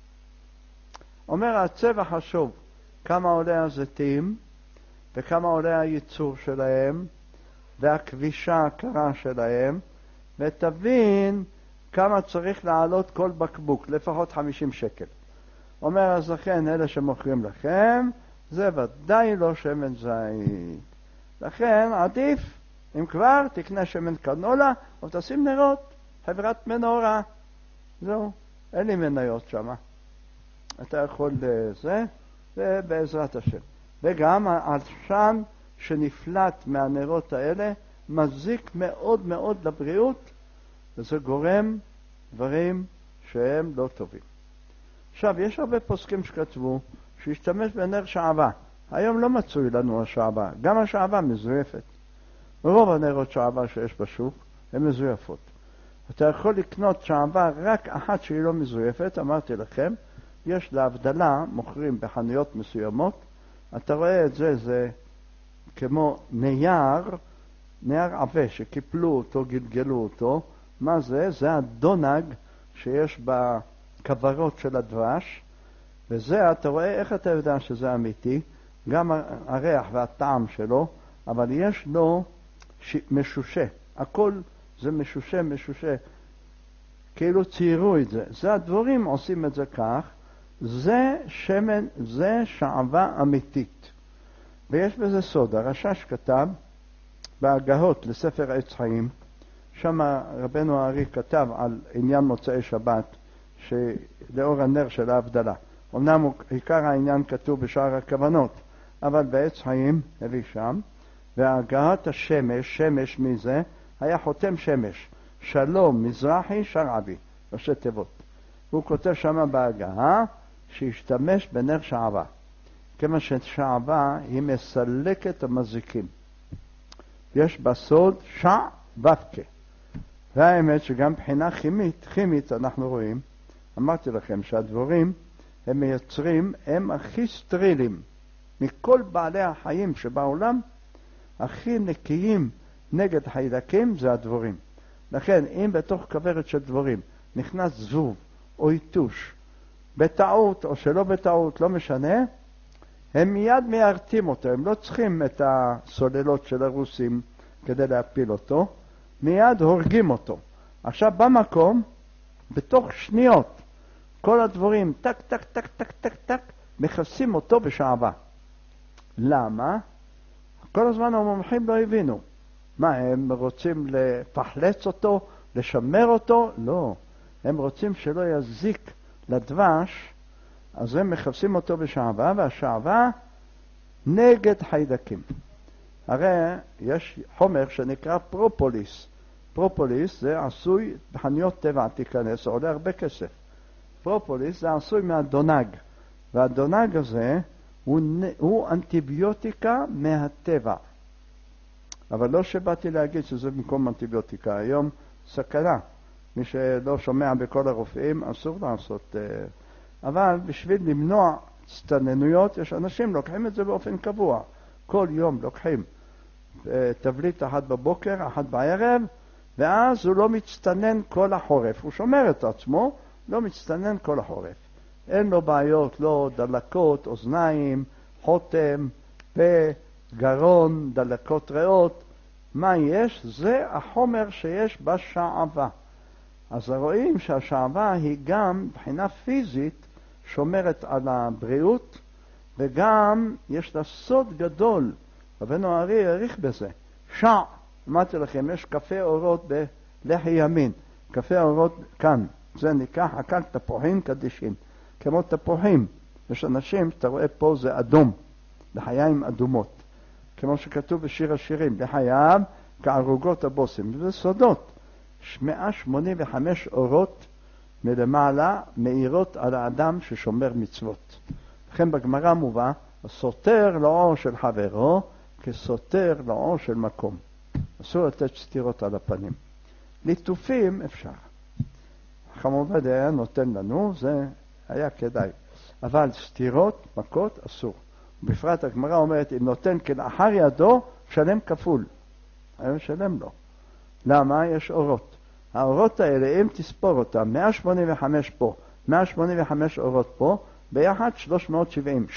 אומר, הצבע חשוב כמה עולה הזיתים וכמה עולה הייצור שלהם והכבישה הקרה שלהם, ותבין כמה צריך לעלות כל בקבוק, לפחות 50 שקל. אומר, אז לכן אלה שמוכרים לכם, זה ודאי לא שמן זית. לכן עדיף, אם כבר, תקנה שמן קנולה, או תשים נרות, חברת מנורה. זהו, אין לי מניות שמה. אתה יכול לזה, ובעזרת השם. וגם העשן שנפלט מהנרות האלה, מזיק מאוד מאוד לבריאות, וזה גורם דברים שהם לא טובים. עכשיו, יש הרבה פוסקים שכתבו שהשתמש בנר שעבה. היום לא מצוי לנו השעבה, גם השעבה מזויפת. רוב הנרות שעבה שיש בשוק הן מזויפות. אתה יכול לקנות שעבה רק אחת שהיא לא מזויפת, אמרתי לכם, יש להבדלה, מוכרים בחנויות מסוימות, אתה רואה את זה, זה כמו נייר עבה שקיפלו אותו, גלגלו אותו. מה זה? זה הדונג שיש בכברות של הדבש, וזה אתה רואה, איך אתה יודע שזה אמיתי? גם הריח והטעם שלו, אבל יש לו משושה, הכל זה משושה, כאילו ציירו את זה. זה הדבורים עושים את זה כך, זה שמן, זה שעבה אמיתית. ויש בזה סוד, הרש"ש כתב בהגהות לספר עץ חיים, שם רבנו הארי כתב על עניין מוצאי שבת, שלאור הנר של ההבדלה. אמנם עיקר העניין כתוב בשאר הכוונות, אבל בעץ חיים הביא שם, והגהת השמש, שמש מזה, היה חותם שמש, שלום מזרחי שרעבי, ראשי תיבות. הוא כותב שם בהגהה שהשתמש בנר שעבה. כמה ששעבה היא מסלקת המזיקים. יש בסוד שעבבקה. והאמת שגם מבחינה כימית אנחנו רואים, אמרתי לכם שהדבורים הם מייצרים, הם הכי סטרילים מכל בעלי החיים שבעולם, הכי נקיים נגד חיידקים זה הדבורים. לכן אם בתוך כוורת של דבורים נכנס זבוב או יתוש, בטעות או שלא בטעות, לא משנה, הם מיד מיירטים אותו, הם לא צריכים את הסוללות של הרוסים כדי להפיל אותו, מיד הורגים אותו. עכשיו במקום, בתוך שניות, כל הדבורים טק טק טק טק טק טק מכסים אותו בשעבה. למה? כל הזמן המומחים לא הבינו. מה, הם רוצים לפחלץ אותו, לשמר אותו? לא. הם רוצים שלא יזיק לדבש, אז הם מכסים אותו בשעבה, והשעבה נגד חיידקים. הרי יש חומר שנקרא פרופוליס. פרופוליס זה עשוי בחנויות טבע, תיכנס, עולה הרבה כסף. פרופוליס זה עשוי מהדונג, והדונג הזה הוא אנטיביוטיקה מהטבע. אבל לא שבאתי להגיד שזה במקום אנטיביוטיקה. היום סכנה. מי שלא שומע בכל הרופאים אסור לעשות. אבל בשביל למנוע סתננויות, יש אנשים לוקחים את זה באופן קבוע. כל יום לוקחים תבליט אחת בבוקר, אחת בערב, ואז הוא לא מצטנן כל החורף. הוא שומר את עצמו, לא מצטנן כל החורף. אין לו בעיות, לא דלקות, אוזניים, חותם, פה, גרון, דלקות ריאות. מה יש? זה החומר שיש בשעבה. אז רואים שהשעבה היא גם מבחינה פיזית שומרת על הבריאות, וגם יש לה סוד גדול. רבנו הארי העריך בזה. אמרתי לכם, יש קפה אורות בלחי ימין, קפה אורות כאן. זה ניקח אכל תפוחים קדישין, כמו תפוחים. יש אנשים, אתה רואה פה זה אדום, לחיים אדומות. כמו שכתוב בשיר השירים, לחייו כערוגות הבוסם. זה סודות. 185 אורות מלמעלה מאירות על האדם ששומר מצוות. לכן בגמרא מובא, הסותר לעור של חברו כסותר לעור של מקום. אסור לתת סתירות על הפנים. ליטופים אפשר. חכם עובדיה נותן לנו, זה היה כדאי. אבל סתירות, מכות, אסור. בפרט הגמרא אומרת, אם נותן כלאחר ידו, שלם כפול. היום שלם לו. למה? יש אורות. האורות האלה, אם תספור אותם, 185 פה, 185 אורות פה, ביחד 370.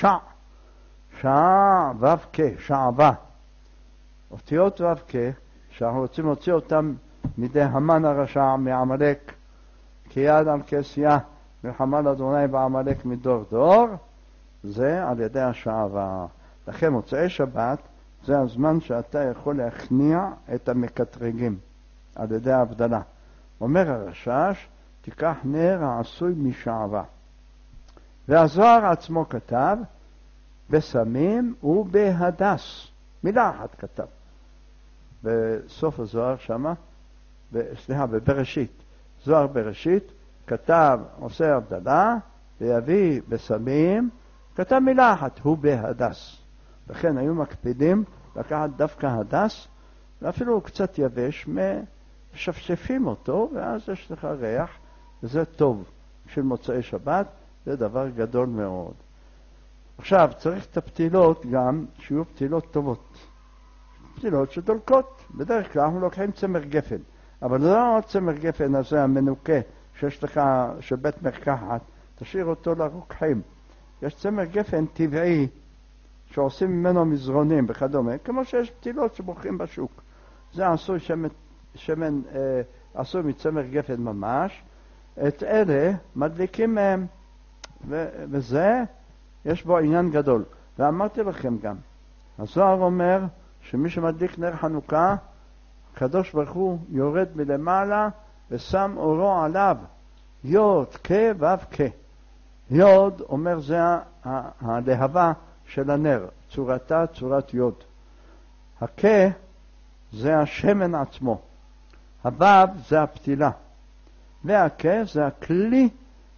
ו"ק, שעבה. אותיות ו"ק, שאנחנו רוצים להוציא אותם מידי המן הרשע מעמלק, כי יד על כסיה, מלחמה לאדוני בעמלק מדור דור, זה על ידי השעבה. לכן מוצאי שבת, זה הזמן שאתה יכול להכניע את המקטרגים על ידי ההבדלה. אומר הרשש, תיקח נר העשוי משעבה. והזוהר עצמו כתב, בסמים ובהדס. מילה אחת כתב. בסוף הזוהר שמה, בבראשית. זוהר בראשית, כתב, עושה הבדלה, ויביא בסמים, כתב מילה אחת, הוא בהדס. לכן היו מקפידים לקחת דווקא הדס, ואפילו הוא קצת יבש, משפשפים אותו, ואז יש לך ריח, וזה טוב. בשביל מוצאי שבת, זה דבר גדול מאוד. עכשיו, צריך את הפתילות גם, שיהיו פתילות טובות. פתילות שדולקות. בדרך כלל אנחנו לוקחים צמר גפן, אבל זה לא צמר גפן הזה המנוקה, שיש לך, של בית מרקחת, תשאיר אותו לרוקחים. יש צמר גפן טבעי, שעושים ממנו מזרונים וכדומה, כמו שיש פתילות שמוכרים בשוק. זה עשוי שמן עשוי מצמר גפן ממש. את אלה מדליקים מהם, וזה יש בו עניין גדול. ואמרתי לכם גם, הזוהר אומר שמי שמדליק נר חנוכה, הקדוש ברוך הוא יורד מלמעלה ושם אורו עליו, יוד כו"ק. יוד אומר זה הלהבה של הנר, צורתה צורת יוד. הכה זה השמן עצמו. הבב זה הפתילה, והכה זה הכלי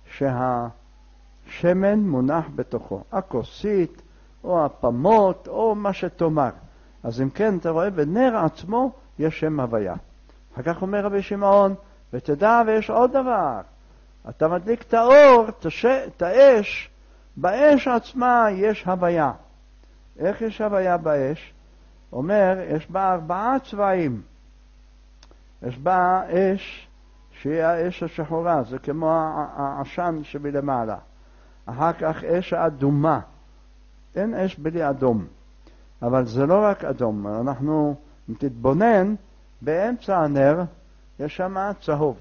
שהשמן מונח בתוכו, הכוסית או הפמות או מה שתאמר. אז אם כן, אתה רואה, בנר עצמו יש שם הוויה. אחר כך אומר רבי שמעון, ותדע ויש עוד דבר, אתה מדליק את האור, את האש, באש עצמה יש הוויה. איך יש הוויה באש? אומר, יש בה 4 צבעים. יש בה אש, שהיא האש השחורה, זה כמו העשן שבלמעלה. אחר כך אש האדומה. אין אש בלי אדום. אבל זה לא רק אדום. אנחנו, אם תתבונן, באמצע הנר יש שם צהוב.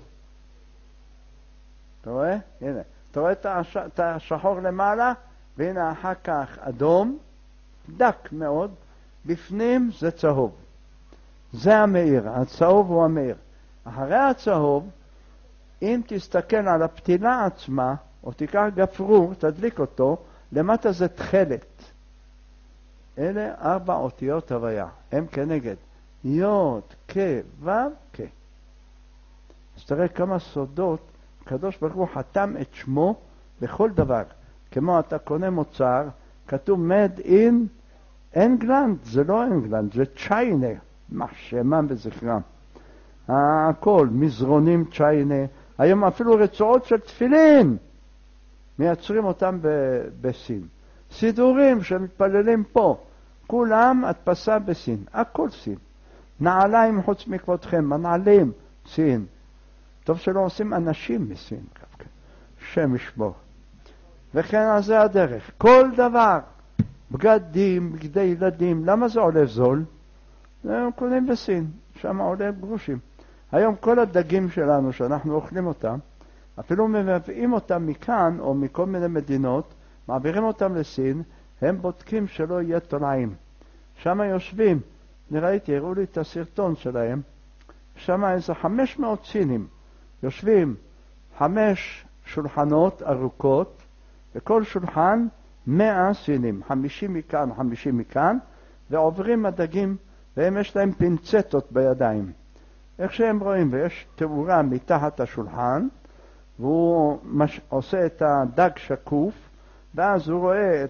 אתה רואה? הנה. אתה רואה את השחור למעלה, והנה אחר כך אדום, דק מאוד, בפנים זה צהוב. זה המאיר, הצהוב הוא המאיר. אחרי הצהוב, אם תסתכל על הפתילה עצמה, או תיקח גפרור, תדליק אותו, למטה זה תחלת. אלה 4 אותיות הוויה, הם כנגד יוד, כ, וו, כ. אז תראה כמה סודות, הקדוש ברוך הוא חתם את שמו בכל דבר. כמו אתה קונה מוצר, כתוב made in אנגלנד, זה לא אנגלנד, זה צ'יינה, מחשמם בזכרם. הכל, מזרונים צ'יינה, היום אפילו רצועות של תפילין, מייצרים אותם בסין. סידורים שמתפללים פה, כולם הדפסה בסין, הכל סין. נעליים חוץ מכבודכם, הנעלים, סין. טוב שלא עושים אנשים מסין, שם ישמור. וכן על זה הדרך. כל דבר, בגדים, בגדי ילדים, למה זה עולה זול? הם קונים בסין, שם עולה גרושים. היום כל הדגים שלנו שאנחנו אוכלים אותם, אפילו מבאים אותם מכאן או מכל מיני מדינות, מעבירים אותם לסין, הם בודקים שלא יהיה תולעים. שם יושבים, ראיתי, הראו לי את הסרטון שלהם, שם איזה 500 סינים, יושבים 5 שולחנות ארוכות, וכל שולחן 100 סינים, 50 מכאן, 50 מכאן, ועוברים הדגים, והם יש להם פינצטות בידיים. איך שהם רואים, ויש תאורה מתחת השולחן, והוא עושה את הדג שקוף, ואז הוא רואה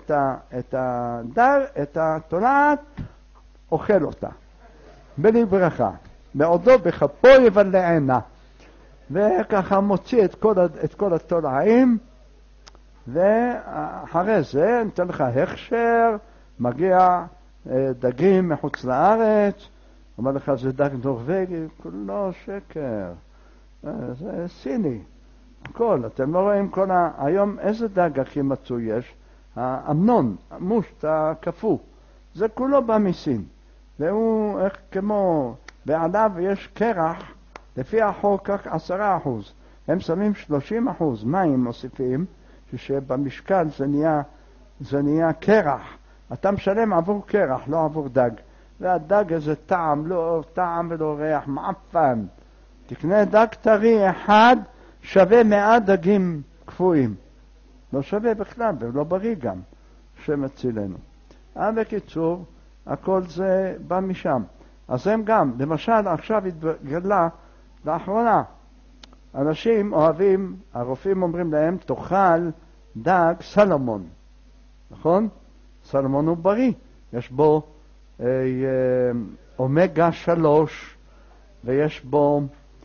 את התולעת, אוכל אותה, בלי ברכה, בעודו בכפו יבלענה, וככה מוציא את כל התולעים, ואחרי זה ניתן לך הכשר, מגיע דגים מחוץ לארץ, אומר לך זה דג נורווגי, כולו שקר, זה סיני, הכל, אתם לא רואים היום איזה דג הכי מצוי יש? האמנון, המושט, הקפוא, זה כולו בא מסין, והוא כמו, בעליו יש קרח, לפי החוק כך 10%, הם שמים 30% מים מוסיפים, שבמשקל זה נהיה קרח, אתה משלם עבור קרח, לא עבור דג, והדג הזה טעם, לא טעם ולא ריח, מעפן, תקנה דג טרי אחד, שווה 100 דגים קפואים, לא שווה בכלל ולא בריא גם, שמצילנו. בקיצור, הכל זה בא משם. אז הם גם, למשל עכשיו התגלה לאחרונה, אנשים אוהבים, הרופאים אומרים להם, תאכל דג סלמון, נכון? סלמון הוא בריא, יש בו אומגה 3, ויש בו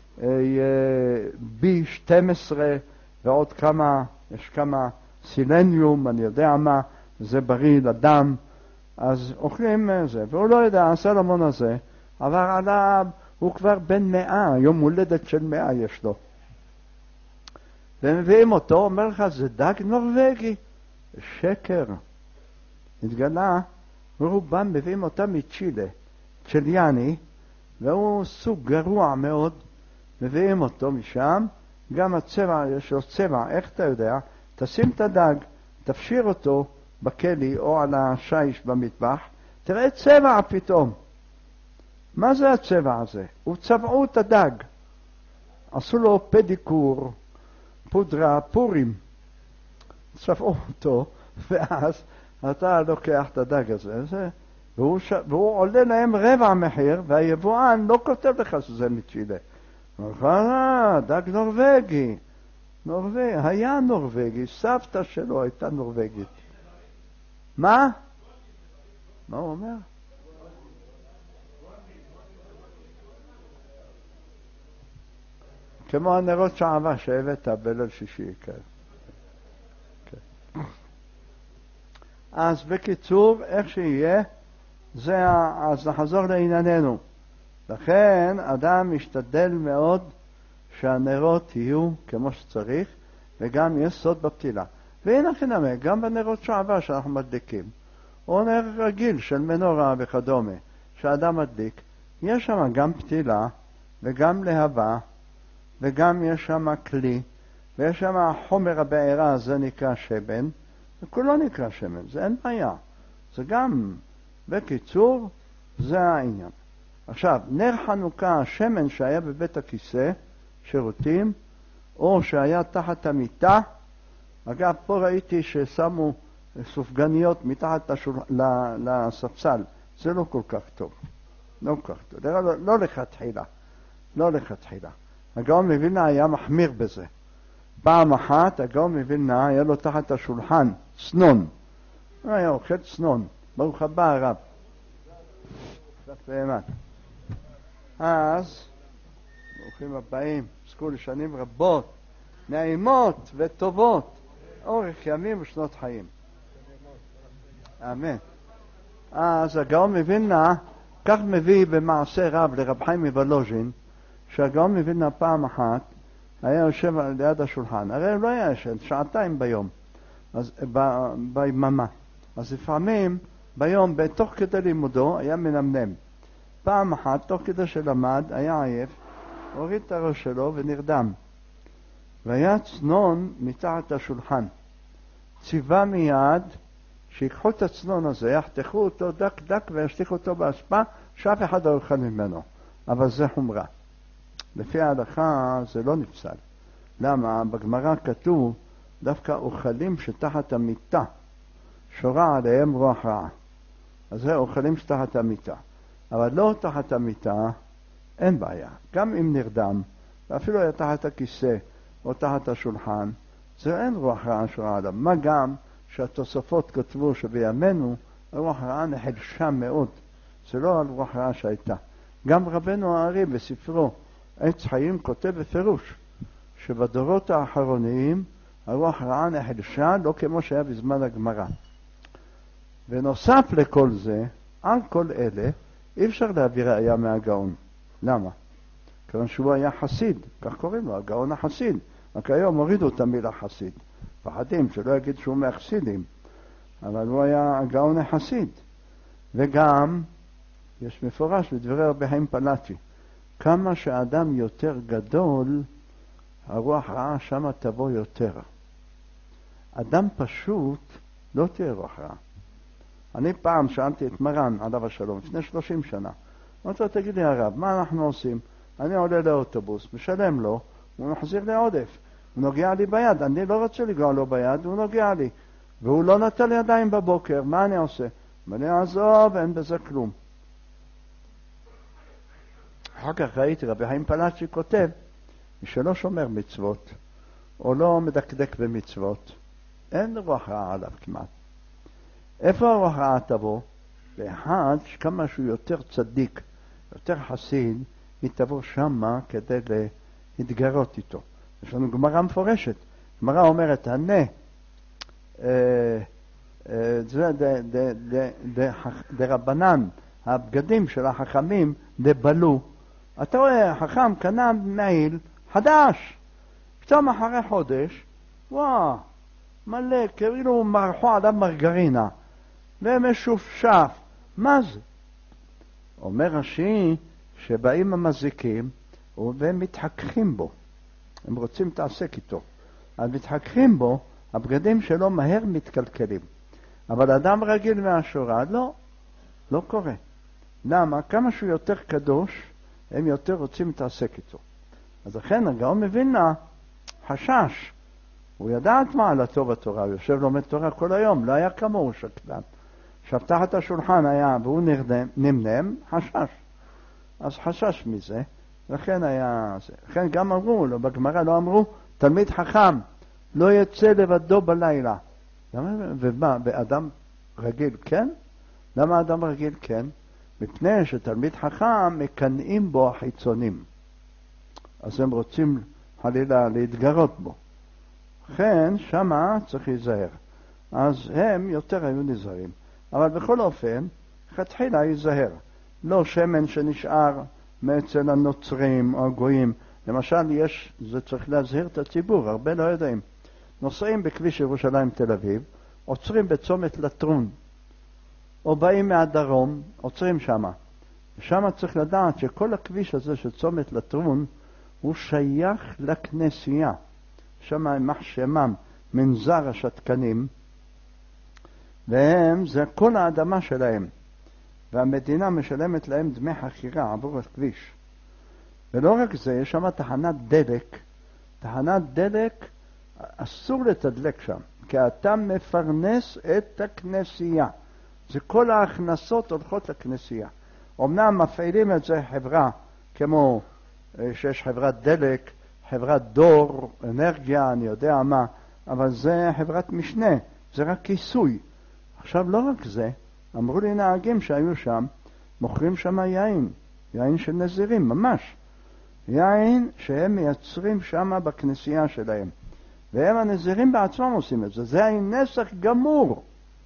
B12 ועוד כמה, יש כמה סילניום, אני יודע מה, זה בריא לדם, אז אוכלים זה, והוא לא יודע, הסלמון הזה עבר עליו, הוא כבר בן 100, יום הולדת של 100 יש לו, ומביאים אותו, אומר לך זה דג נורווגי, שקר. התגלה, ורובם מביאים אותם מצ'ילה, צ'ליאני, והוא סוג גרוע מאוד, מביאים אותו משם, גם הצבע, יש לו צבע, איך אתה יודע? תשים את הדג, תפשיר אותו בכלי או על השיש במטבח, תראה צבע פתאום. מה זה הצבע הזה? הוא צבעו את הדג, עשו לו פדיקור, פודרה, פורים, צבעו אותו, ואז אתה לוקח את הדג הזה, והוא עולה להם רבע מחיר, והיבואן לא כותב לך שזה מצ'ילה. דג נורווגי. היה נורווגי, סבתא שלו הייתה נורווגית. מה? מה הוא אומר? כמו הנרות שעבה שהבאת בליל שישי, כן. אז בקיצור, איך שיהיה, אז נחזור לענייננו. לכן אדם משתדל מאוד שהנרות יהיו כמו שצריך, וגם יש סוד בפתילה. והנה חינמי, גם בנרות שעבה שאנחנו מדליקים, או נר רגיל של מנורה וכדומה, שאדם מדליק, יש שם גם פתילה, וגם להבה, וגם יש שם כלי, ויש שם חומר הבעירה, זה נקרא שמן, וכולו נקרא שמן, זה אין בעיה. זה גם, בקיצור, זה העניין. עכשיו, נר חנוכה, השמן שהיה בבית הכיסא, שירותים, או שהיה תחת המיטה, אגב, פה ראיתי ששמו סופגניות מתחת לספסל, זה לא כל כך טוב. לא כל כך טוב, לא לכתחילה. לא לכתחילה. הגאון מווילנה היה מחמיר בזה. פעם אחת הגאון מווילנה היה לו תחת השולחן צנון. הוא היה אוכל צנון. ברוך הבא הרב. באמת. אז, ברוכים הבאים, עסקו לשנים רבות, נעימות וטובות, אורך ימים ושנות חיים. אמן. אז הגאון מווילנה, כך מביא במעשה רב לרב חיים מוולוז'ין, שהגאון מווילנה פעם אחת היה יושב ליד השולחן, הרי הוא לא היה ישן, שעתיים ביום, אז ביממה. אז לפעמים ביום, בתוך כדי לימודו, היה מנמנם. פעם אחת, תוך כדי שלמד, היה עייף, הוריד את הראש שלו ונרדם. והיה צנון מתחת השולחן. ציווה מיד שיקחו את הצנון הזה, יחתכו אותו דק דק וישליכו אותו באשפה, שאף אחד לא יאכל ממנו. אבל זה חומרה. לפי ההלכה זה לא נפסל. למה? בגמרא כתוב דווקא אוכלים שתחת המיטה שורה עליהם רוח רעה. אז זה אוכלים שתחת המיטה. אבל לא תחת המיטה, אין בעיה. גם אם נרדם, ואפילו היה תחת הכיסא או תחת השולחן, זה אין רוח רעה שורה עליו. מה גם שהתוספות כתבו שבימינו הרוח רעה נחלשה מאוד. זה לא על רוח רעה שהייתה. גם רבנו הארי בספרו עץ חיים כותב בפירוש שבדורות האחרונים הרוח רעה נחלשה לא כמו שהיה בזמן הגמרא. ונוסף לכל זה, על כל אלה, אי אפשר להביא ראיה מהגאון. למה? כיוון שהוא היה חסיד, כך קוראים לו, הגאון החסיד. רק היום הורידו את המילה חסיד. פחדים שלא יגיד שהוא מהחסידים. אבל הוא היה הגאון החסיד. וגם, יש מפורש בדברי רבי חיים פלאטי, כמה שאדם יותר גדול, הרוח רעה שמה תבוא יותר. אדם פשוט לא תהיה רוח רעה. אני פעם שאלתי את מרן עליו השלום, לפני 30 שנה. אמרתי לו, תגיד לי הרב, מה אנחנו עושים? אני עולה לאוטובוס, משלם לו, הוא מחזיר לי עודף. הוא נוגע לי ביד, אני לא רוצה לגוע לו ביד, הוא נוגע לי. והוא לא נטל ידיים בבוקר, מה אני עושה? אני עזוב, אין בזה כלום. אחר כך ראיתי רבי חיים פלאטי כותב, מי שלא שומר מצוות, או לא מדקדק במצוות, אין רוח רעה עליו כמעט. איפה הרוח רעה תבוא? באחד שכמה שהוא יותר צדיק, יותר חסיד, היא תבוא שמה כדי להתגרות איתו. יש לנו גמרא מפורשת. גמרא אומרת, זה דרבנן, הבגדים של החכמים דבלו. אתה רואה, החכם קנה מעיל חדש. פתאום אחרי חודש, וואו, מלא, כאילו מרחו עליו מרגרינה. ומשופשף. מה זה? אומר רש"י שבאים המזיקים והם מתחככים בו. הם רוצים להתעסק איתו. אז מתחככים בו, הבגדים שלו מהר מתקלקלים. אבל אדם רגיל מהשורה, לא קורה. למה? כמה שהוא יותר קדוש, הם יותר רוצים להתעסק איתו. אז לכן הגאון מווילנה חשש. הוא ידע את מעלתו בתורה, הוא יושב לומד תורה כל היום, לא היה כמוהו שקדן. עכשיו תחת השולחן היה, והוא נמנם, חשש. אז חשש מזה, לכן היה זה. לכן גם אמרו לו, בגמרא לא אמרו, תלמיד חכם לא יצא לבדו בלילה. ומה, באדם רגיל כן? למה אדם רגיל כן? מפני שתלמיד חכם מקנאים בו החיצונים. אז הם רוצים חלילה להתגרות בו. לכן שמה צריך להיזהר. אז הם יותר היו נזהרים. אבל בכל אופן, תחילה ייזהר. לא שמן שנשאר מאצל הנוצרים או הגויים. למשל, זה צריך להזהיר את הציבור, הרבה לא יודעים. נוסעים בכביש ירושלים תל אביב, עוצרים בצומת לטרון, או באים מהדרום, עוצרים שמה. ושמה צריך לדעת שכל הכביש הזה של צומת לטרון, הוא שייך לכנסייה. שמה הם מחשמם, מנזר השתקנים, והם, זה כל האדמה שלהם. והמדינה משלמת להם דמי חכירה עבור הכביש. ולא רק זה, יש שם תחנת דלק. תחנת דלק אסור לתדלק שם, כי אתה מפרנס את הכנסייה. זה כל ההכנסות הולכות לכנסייה. אמנם מפעילים את זה חברה, כמו שיש חברת דלק, חברת דור, אנרגיה, אני יודע מה, אבל זה חברת משנה, זה רק כיסוי. עכשיו לא רק זה, אמרו לי נהגים שהיו שם, מוכרים שם יין, יין של נזירים, ממש. יין שהם מייצרים שם בכנסייה שלהם. והם הנזירים בעצמם עושים את זה. זה יין נסך גמור.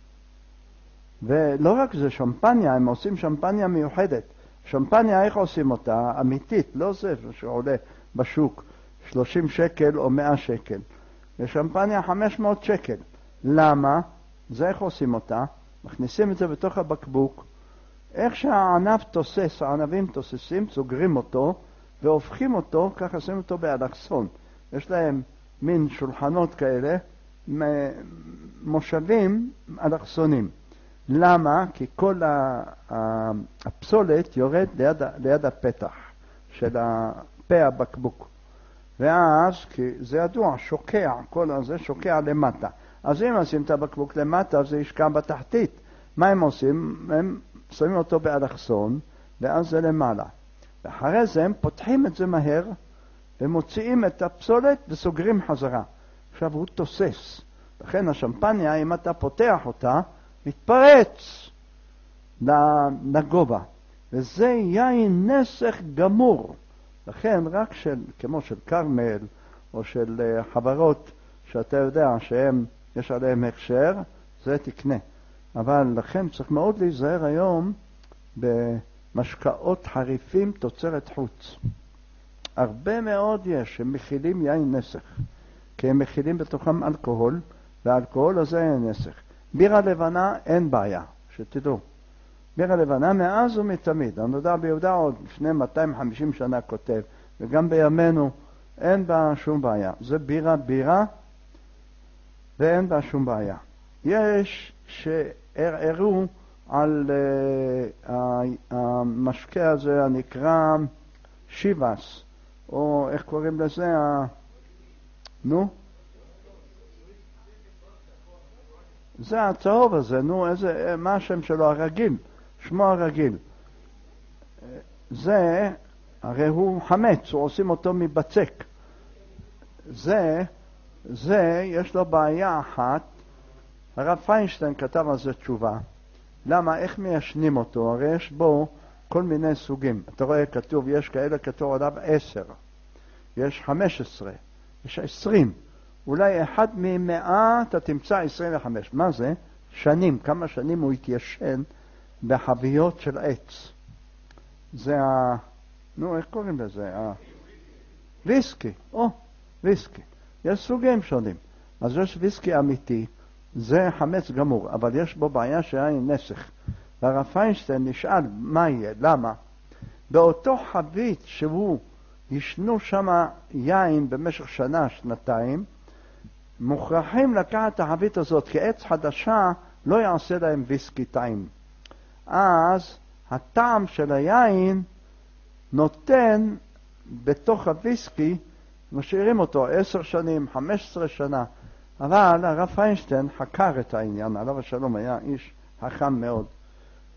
ולא רק זה, שמפניה, הם עושים שמפניה מיוחדת. שמפניה, איך עושים אותה? אמיתית, לא זה שעולה בשוק 30 שקל או 100 שקל. ושמפניה 500 שקל. למה? זה איך עושים אותה? מכניסים את זה בתוך הבקבוק. איך שהענב תוסס, הענבים תוססים, סוגרים אותו והופכים אותו, ככה עושים אותו באלכסון. יש להם מין שולחנות כאלה, מושבים אלכסונים. למה? כי כל הפסולת יורד ליד הפתח של הפה הבקבוק. ואז, כי זה ידוע, שוקע, כל הזה שוקע למטה. אז אם עושים את הבקבוק למטה, זה ישקע בתחתית. מה הם עושים? הם שמים אותו באלכסון, ואז זה למעלה. ואחרי זה הם פותחים את זה מהר, ומוציאים את הפסולת וסוגרים חזרה. עכשיו הוא תוסס. לכן השמפניה, אם אתה פותח אותה, מתפרץ לגובה. וזה יין נסך גמור. לכן רק כמו של קרמל, או של חברות שאתה יודע שהם, יש עליהם הכשר, זה תקנה. אבל לכן צריך מאוד להיזהר היום במשקאות חריפים תוצרת חוץ. הרבה מאוד יש שמכילים יין נסך, כי הם מכילים בתוכם אלכוהול, והאלכוהול הזה אין נסך. בירה לבנה אין בעיה, שתדעו. בירה לבנה מאז ומתמיד. הנודע ביהודה עוד לפני 250 שנה כותב, וגם בימינו אין בה שום בעיה. זה בירה, ואין בה שום בעיה. יש שערערו על המשקה הזה הנקרא שיבס, או איך קוראים לזה? נו? זה הצהוב הזה, נו, מה השם שלו? הרגיל, שמו הרגיל. זה, הרי הוא חמץ, הוא עושים אותו מבצק. זה, יש לו בעיה אחת. הרב פיינשטיין כתב על זה תשובה. למה? איך מיישנים אותו? הרי יש בו כל מיני סוגים. אתה רואה כתוב, יש כאלה כתוב עליו 10, יש 15, יש 20. אולי אחד מ100 אתה תמצא 25. מה זה? שנים, כמה שנים הוא התיישן בחביות של עץ. זה נו, איך קוראים לזה? ויסקי. ויסקי. יש סוגים שונים. אז יש ויסקי אמיתי, זה חמץ גמור, אבל יש בו בעיה שהיין נסך. והרב פיינשטיין נשאל מה יהיה, למה? באותו חבית שהוא ישנו שם יין במשך שנה, שנתיים, מוכרחים לקחת את החבית הזאת, כי עץ חדשה לא יעשה להם ויסקי טעים. אז הטעם של היין נותן בתוך הוויסקי, משאירים אותו 10 שנים, 15 שנה. אבל הרב פיינשטיין חקר את העניין, עליו השלום היה איש חכם מאוד.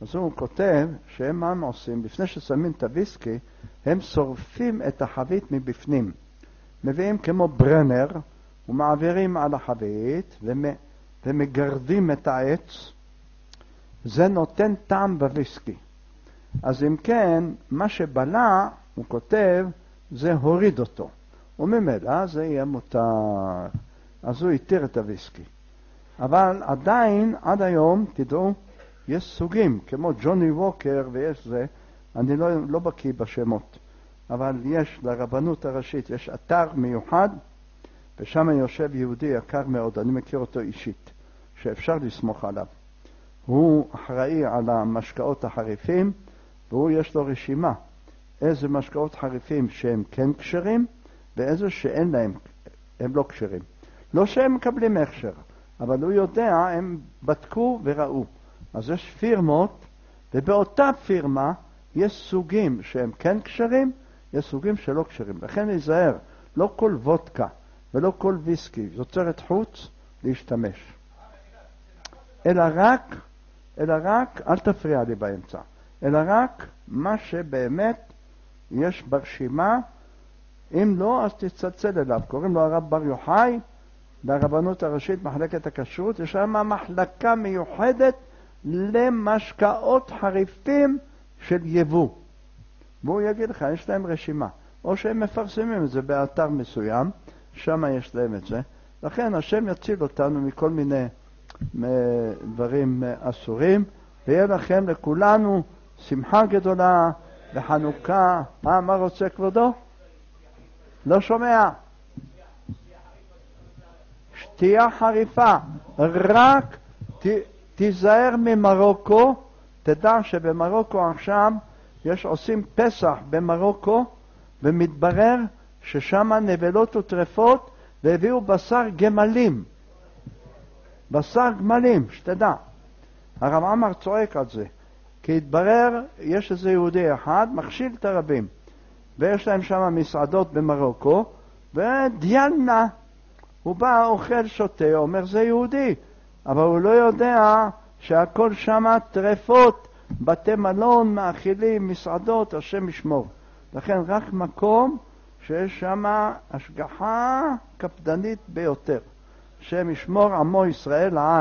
אז הוא כותב שהם מה הם עושים? לפני ששמים את הוויסקי, הם שורפים את החבית מבפנים. מביאים כמו ברנר, ומעבירים על החבית, ומגרדים את העץ. זה נותן טעם בוויסקי. אז אם כן, מה שבלע, הוא כותב, זה הוריד אותו. וממילא זה יהיה מותר. אז הוא יתיר את הוויסקי. אבל עדיין, עד היום, תדעו, יש סוגים, כמו ג'וני ווקר ויש זה, אני לא בקיא בשמות, אבל יש לרבנות הראשית, יש אתר מיוחד, ושם יושב יהודי יקר מאוד, אני מכיר אותו אישית, שאפשר לסמוך עליו. הוא אחראי על המשקאות החריפים, והוא יש לו רשימה, איזה משקאות חריפים שהם כן כשרים, ואיזה שאין להם, הם לא כשרים. לא שהם מקבלים הכשר, אבל הוא יודע, הם בדקו וראו. אז יש פירמות, ובאותה פירמה יש סוגים שהם כן כשרים, יש סוגים שלא כשרים. לכן להיזהר, לא כל וודקה ולא כל ויסקי יוצרת חוץ להשתמש. אלא רק, אל תפריע לי באמצע, אלא רק מה שבאמת יש ברשימה, אם לא אז תצלצל אליו. קוראים לו הרב בר יוחאי, לרבנות הראשית, מחלקת הכשרות, יש שם מחלקה מיוחדת למשקאות חריפים של יבוא. והוא יגיד לך, יש להם רשימה. או שהם מפרסמים את זה באתר מסוים, שם יש להם את זה. לכן השם יציל אותנו מכל מיני דברים אסורים, ויהיה לכם לכולנו שמחה גדולה וחנוכה. מה רוצה כבודו? לא שומע. שתייה חריפה, רק תיזהר ממרוקו. תדע שבמרוקו עכשיו עושים פסח במרוקו, ומתברר ששם נבלות וטרפות, והביאו בשר גמלים. בשר גמלים, שתדע. הרב עמר צועק על זה, כי התברר, יש איזה יהודי אחד, מכשיל את הרבים, ויש להם שם מסעדות במרוקו, ודיאלנה, הוא בא, אוכל, שותה, אומר זה יהודי, אבל הוא לא יודע שהכל שם טרפות, בתי מלון, מאכילים, מסעדות, השם ישמור. לכן רק מקום שיש שם השגחה קפדנית ביותר. השם ישמור עמו ישראל לעד.